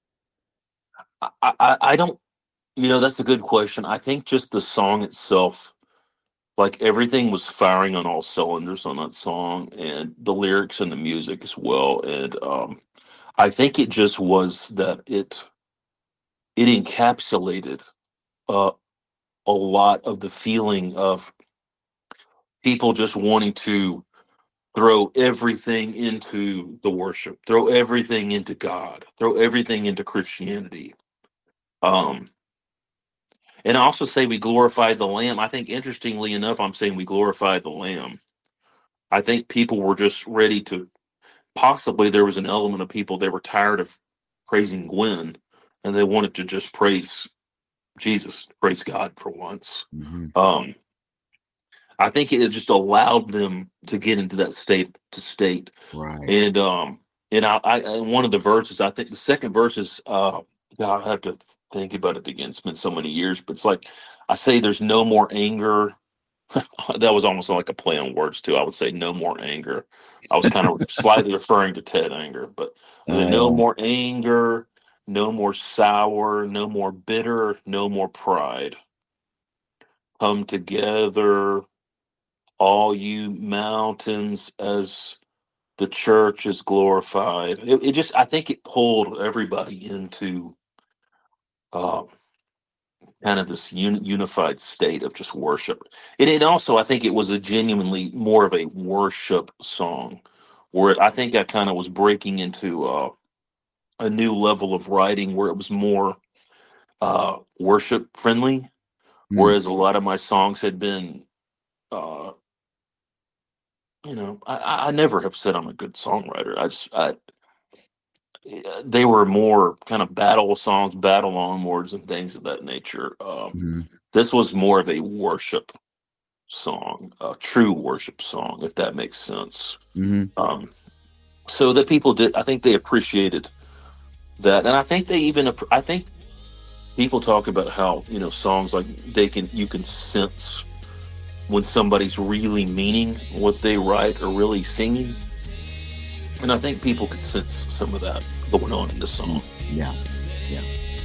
[SPEAKER 3] I, I, I don't, you know, that's a good question. I think just the song itself, like everything was firing on all cylinders on that song, and the lyrics and the music as well. And um, I think it just was that it it encapsulated uh, a lot of the feeling of people just wanting to throw everything into the worship, throw everything into God, throw everything into Christianity. Um, and I also say we glorify the Lamb. I think, interestingly enough, I'm saying we glorify the Lamb. I think people were just ready to, possibly there was an element of people, they were tired of praising Gwen and they wanted to just praise Jesus, praise God for once.
[SPEAKER 2] Mm-hmm.
[SPEAKER 3] Um, I think it just allowed them to get into that state to state.
[SPEAKER 2] Right.
[SPEAKER 3] And um, and I, I and one of the verses, I think the second verse is, uh, God, I have to think about it again. It's been so many years, but it's like I say, there's no more anger. That was almost like a play on words too. I would say no more anger. I was kind of slightly referring to Ted Anger, but
[SPEAKER 2] Uh,
[SPEAKER 3] no
[SPEAKER 2] yeah.
[SPEAKER 3] more anger, no more sour, no more bitter, no more pride. Come together, all you mountains, as the church is glorified. It, it just, I think it pulled everybody into uh, kind of this un, unified state of just worship. And it also, I think it was a genuinely more of a worship song, where I think I kind of was breaking into uh, a new level of writing where it was more uh, worship friendly,
[SPEAKER 2] Mm.
[SPEAKER 3] whereas a lot of my songs had been. Uh, you know, I, I never have said I'm a good songwriter. I just, I, they were more kind of battle songs, battle onwards, and things of that nature. Um,
[SPEAKER 2] Mm-hmm.
[SPEAKER 3] This was more of a worship song, a true worship song, if that makes sense.
[SPEAKER 2] Mm-hmm.
[SPEAKER 3] Um, so that people did, I think they appreciated that, and I think they even, I think people talk about how, you know, songs like they can, you can sense when somebody's really meaning what they write or really singing. And I think people could sense some of that going on in the song.
[SPEAKER 2] Yeah, yeah.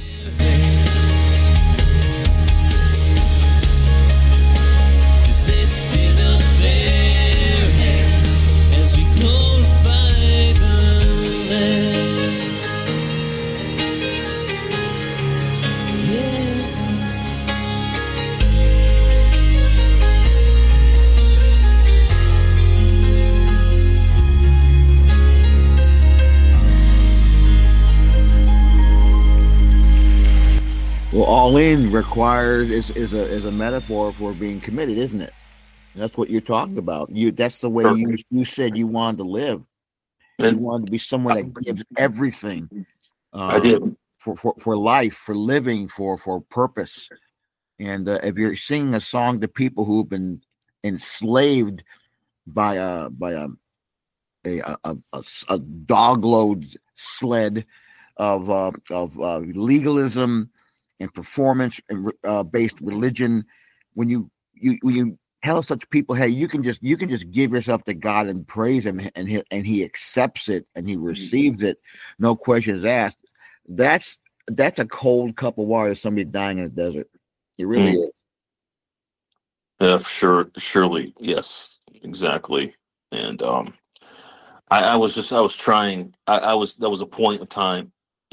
[SPEAKER 2] Well, all in requires is, is a is a metaphor for being committed, isn't it? That's what you're talking about. You that's the way
[SPEAKER 3] Sure.
[SPEAKER 2] you you said you wanted to live.
[SPEAKER 3] And
[SPEAKER 2] you wanted to be someone that gives everything. Uh,
[SPEAKER 3] I did.
[SPEAKER 2] for, for for life, for living, for for purpose. And uh, if you're singing a song to people who've been enslaved by a by a a a, a, a dogload sled of uh, of uh, legalism and performance and uh, based religion, when you you when you tell such people, hey, you can just you can just give yourself to God and praise Him, and he and He accepts it and He receives it, no questions asked. That's that's a cold cup of water to somebody dying in the desert. It really
[SPEAKER 3] Mm.
[SPEAKER 2] is.
[SPEAKER 3] Yeah, sure, surely, yes, exactly. And um, I, I was just, I was trying. I, I was, that was a point of time in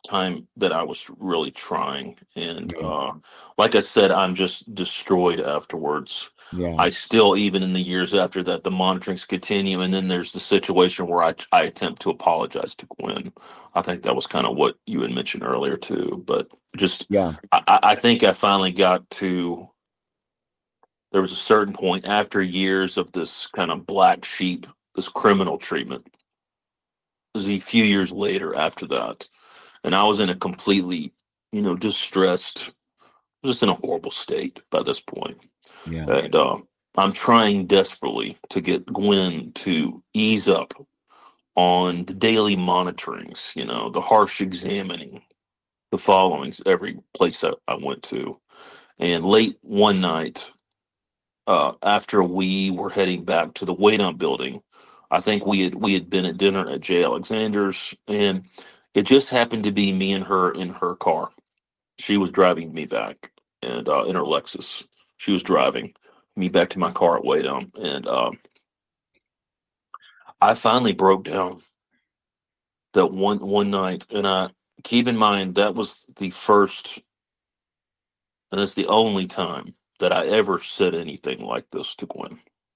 [SPEAKER 3] time that I was really trying. And
[SPEAKER 2] Yeah.
[SPEAKER 3] uh, like I said, I'm just destroyed afterwards.
[SPEAKER 2] Yeah.
[SPEAKER 3] I still, even in the years after that, the monitorings continue. And then there's the situation where I, I attempt to apologize to Gwen. I think that was kind of what you had mentioned earlier, too. But just,
[SPEAKER 2] Yeah.
[SPEAKER 3] I, I think I finally got to, there was a certain point after years of this kind of black sheep, this criminal treatment. It was a few years later after that. And I was in a completely, you know, distressed, just in a horrible state by this point.
[SPEAKER 2] Yeah.
[SPEAKER 3] And uh, I'm trying desperately to get Gwen to ease up on the daily monitorings, you know, the harsh examining, the followings, every place I, I went to. And late one night, uh, after we were heading back to the Wait-On building, I think we had we had been at dinner at J. Alexander's, and it just happened to be me and her in her car. She was driving me back, and uh, in her Lexus, she was driving me back to my car at Wait-On, and um, I finally broke down that one one night. And I keep in mind that was the first, and it's the only time that I ever said anything like this to Gwen.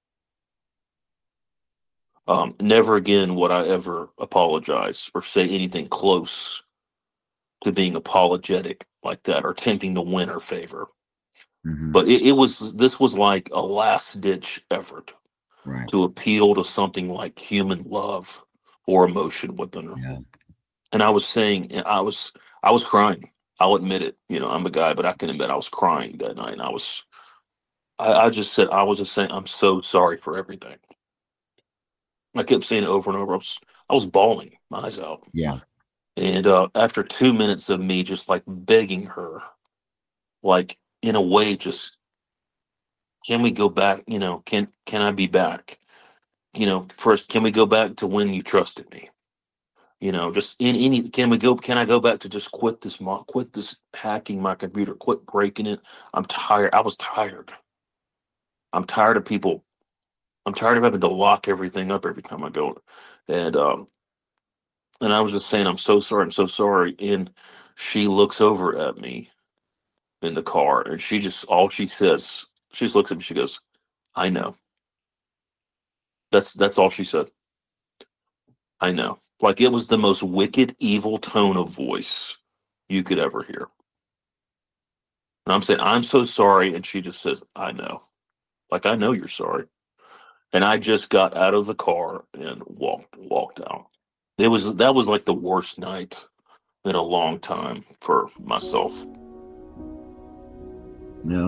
[SPEAKER 3] Um, never again would I ever apologize or say anything close to being apologetic like that or attempting to win her favor.
[SPEAKER 2] Mm-hmm.
[SPEAKER 3] But it, it was this was like a last ditch effort
[SPEAKER 2] Right.
[SPEAKER 3] to appeal to something like human love or emotion within her.
[SPEAKER 2] Yeah.
[SPEAKER 3] And I was saying, I was I was crying. I'll admit it. You know, I'm a guy, but I can admit I was crying that night. And I was, I, I just said, I was just saying, I'm so sorry for everything. I kept saying it over and over. I was, I was bawling my eyes out.
[SPEAKER 2] Yeah.
[SPEAKER 3] And uh, after two minutes of me just like begging her, like in a way, just, can we go back? You know, can can I be back? You know, first, can we go back to when you trusted me? You know, just in any, can we go, can I go back to just quit this, mo- quit this hacking my computer, quit breaking it? I'm tired. I was tired. I'm tired of people. I'm tired of having to lock everything up every time I go. And, um, and I was just saying, I'm so sorry. I'm so sorry. And she looks over at me in the car and she just, all she says, she just looks at me. She goes, I know. That's, that's all she said. I know. Like it was the most wicked, evil tone of voice you could ever hear. And I'm saying, I'm so sorry. And she just says, I know. Like, I know you're sorry. And I just got out of the car and walked, walked out. It was, that was like the worst night in a long time for myself.
[SPEAKER 2] No.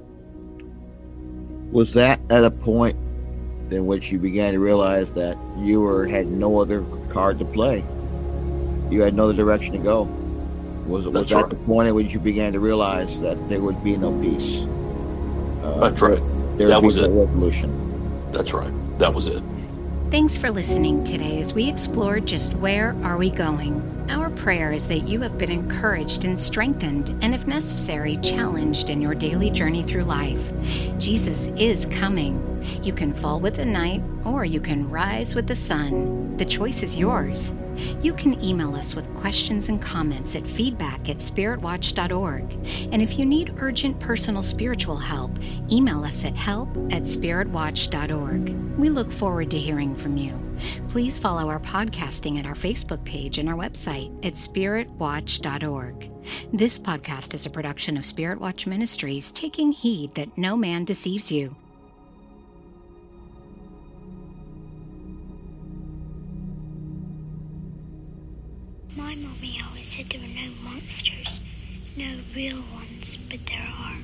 [SPEAKER 2] Was that at a point in which you began to realize that you were had no other card to play? You had no other direction to go. Was it was
[SPEAKER 3] That's
[SPEAKER 2] that
[SPEAKER 3] right.
[SPEAKER 2] the point at which you began to realize that there would be no peace? Uh,
[SPEAKER 3] That's right.
[SPEAKER 2] There
[SPEAKER 3] That
[SPEAKER 2] would
[SPEAKER 3] was
[SPEAKER 2] be no
[SPEAKER 3] it.
[SPEAKER 2] resolution.
[SPEAKER 3] That's right. That was it.
[SPEAKER 1] Thanks for listening today as we explored just where are we going. Our prayer is that you have been encouraged and strengthened, and if necessary, challenged in your daily journey through life. Jesus is coming. You can fall with the night, or you can rise with the sun. The choice is yours. You can email us with questions and comments at feedback at spirit watch dot org. And if you need urgent personal spiritual help, email us at help at spirit watch dot org. We look forward to hearing from you. Please follow our podcasting at our Facebook page and our website at spirit watch dot org. This podcast is a production of Spirit Watch Ministries, taking heed that no man deceives you.
[SPEAKER 5] My mommy always said there were no monsters, no real ones, but there are.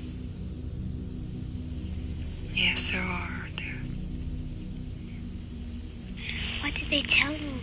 [SPEAKER 6] Yes, there are, aren't there?
[SPEAKER 5] What did they tell you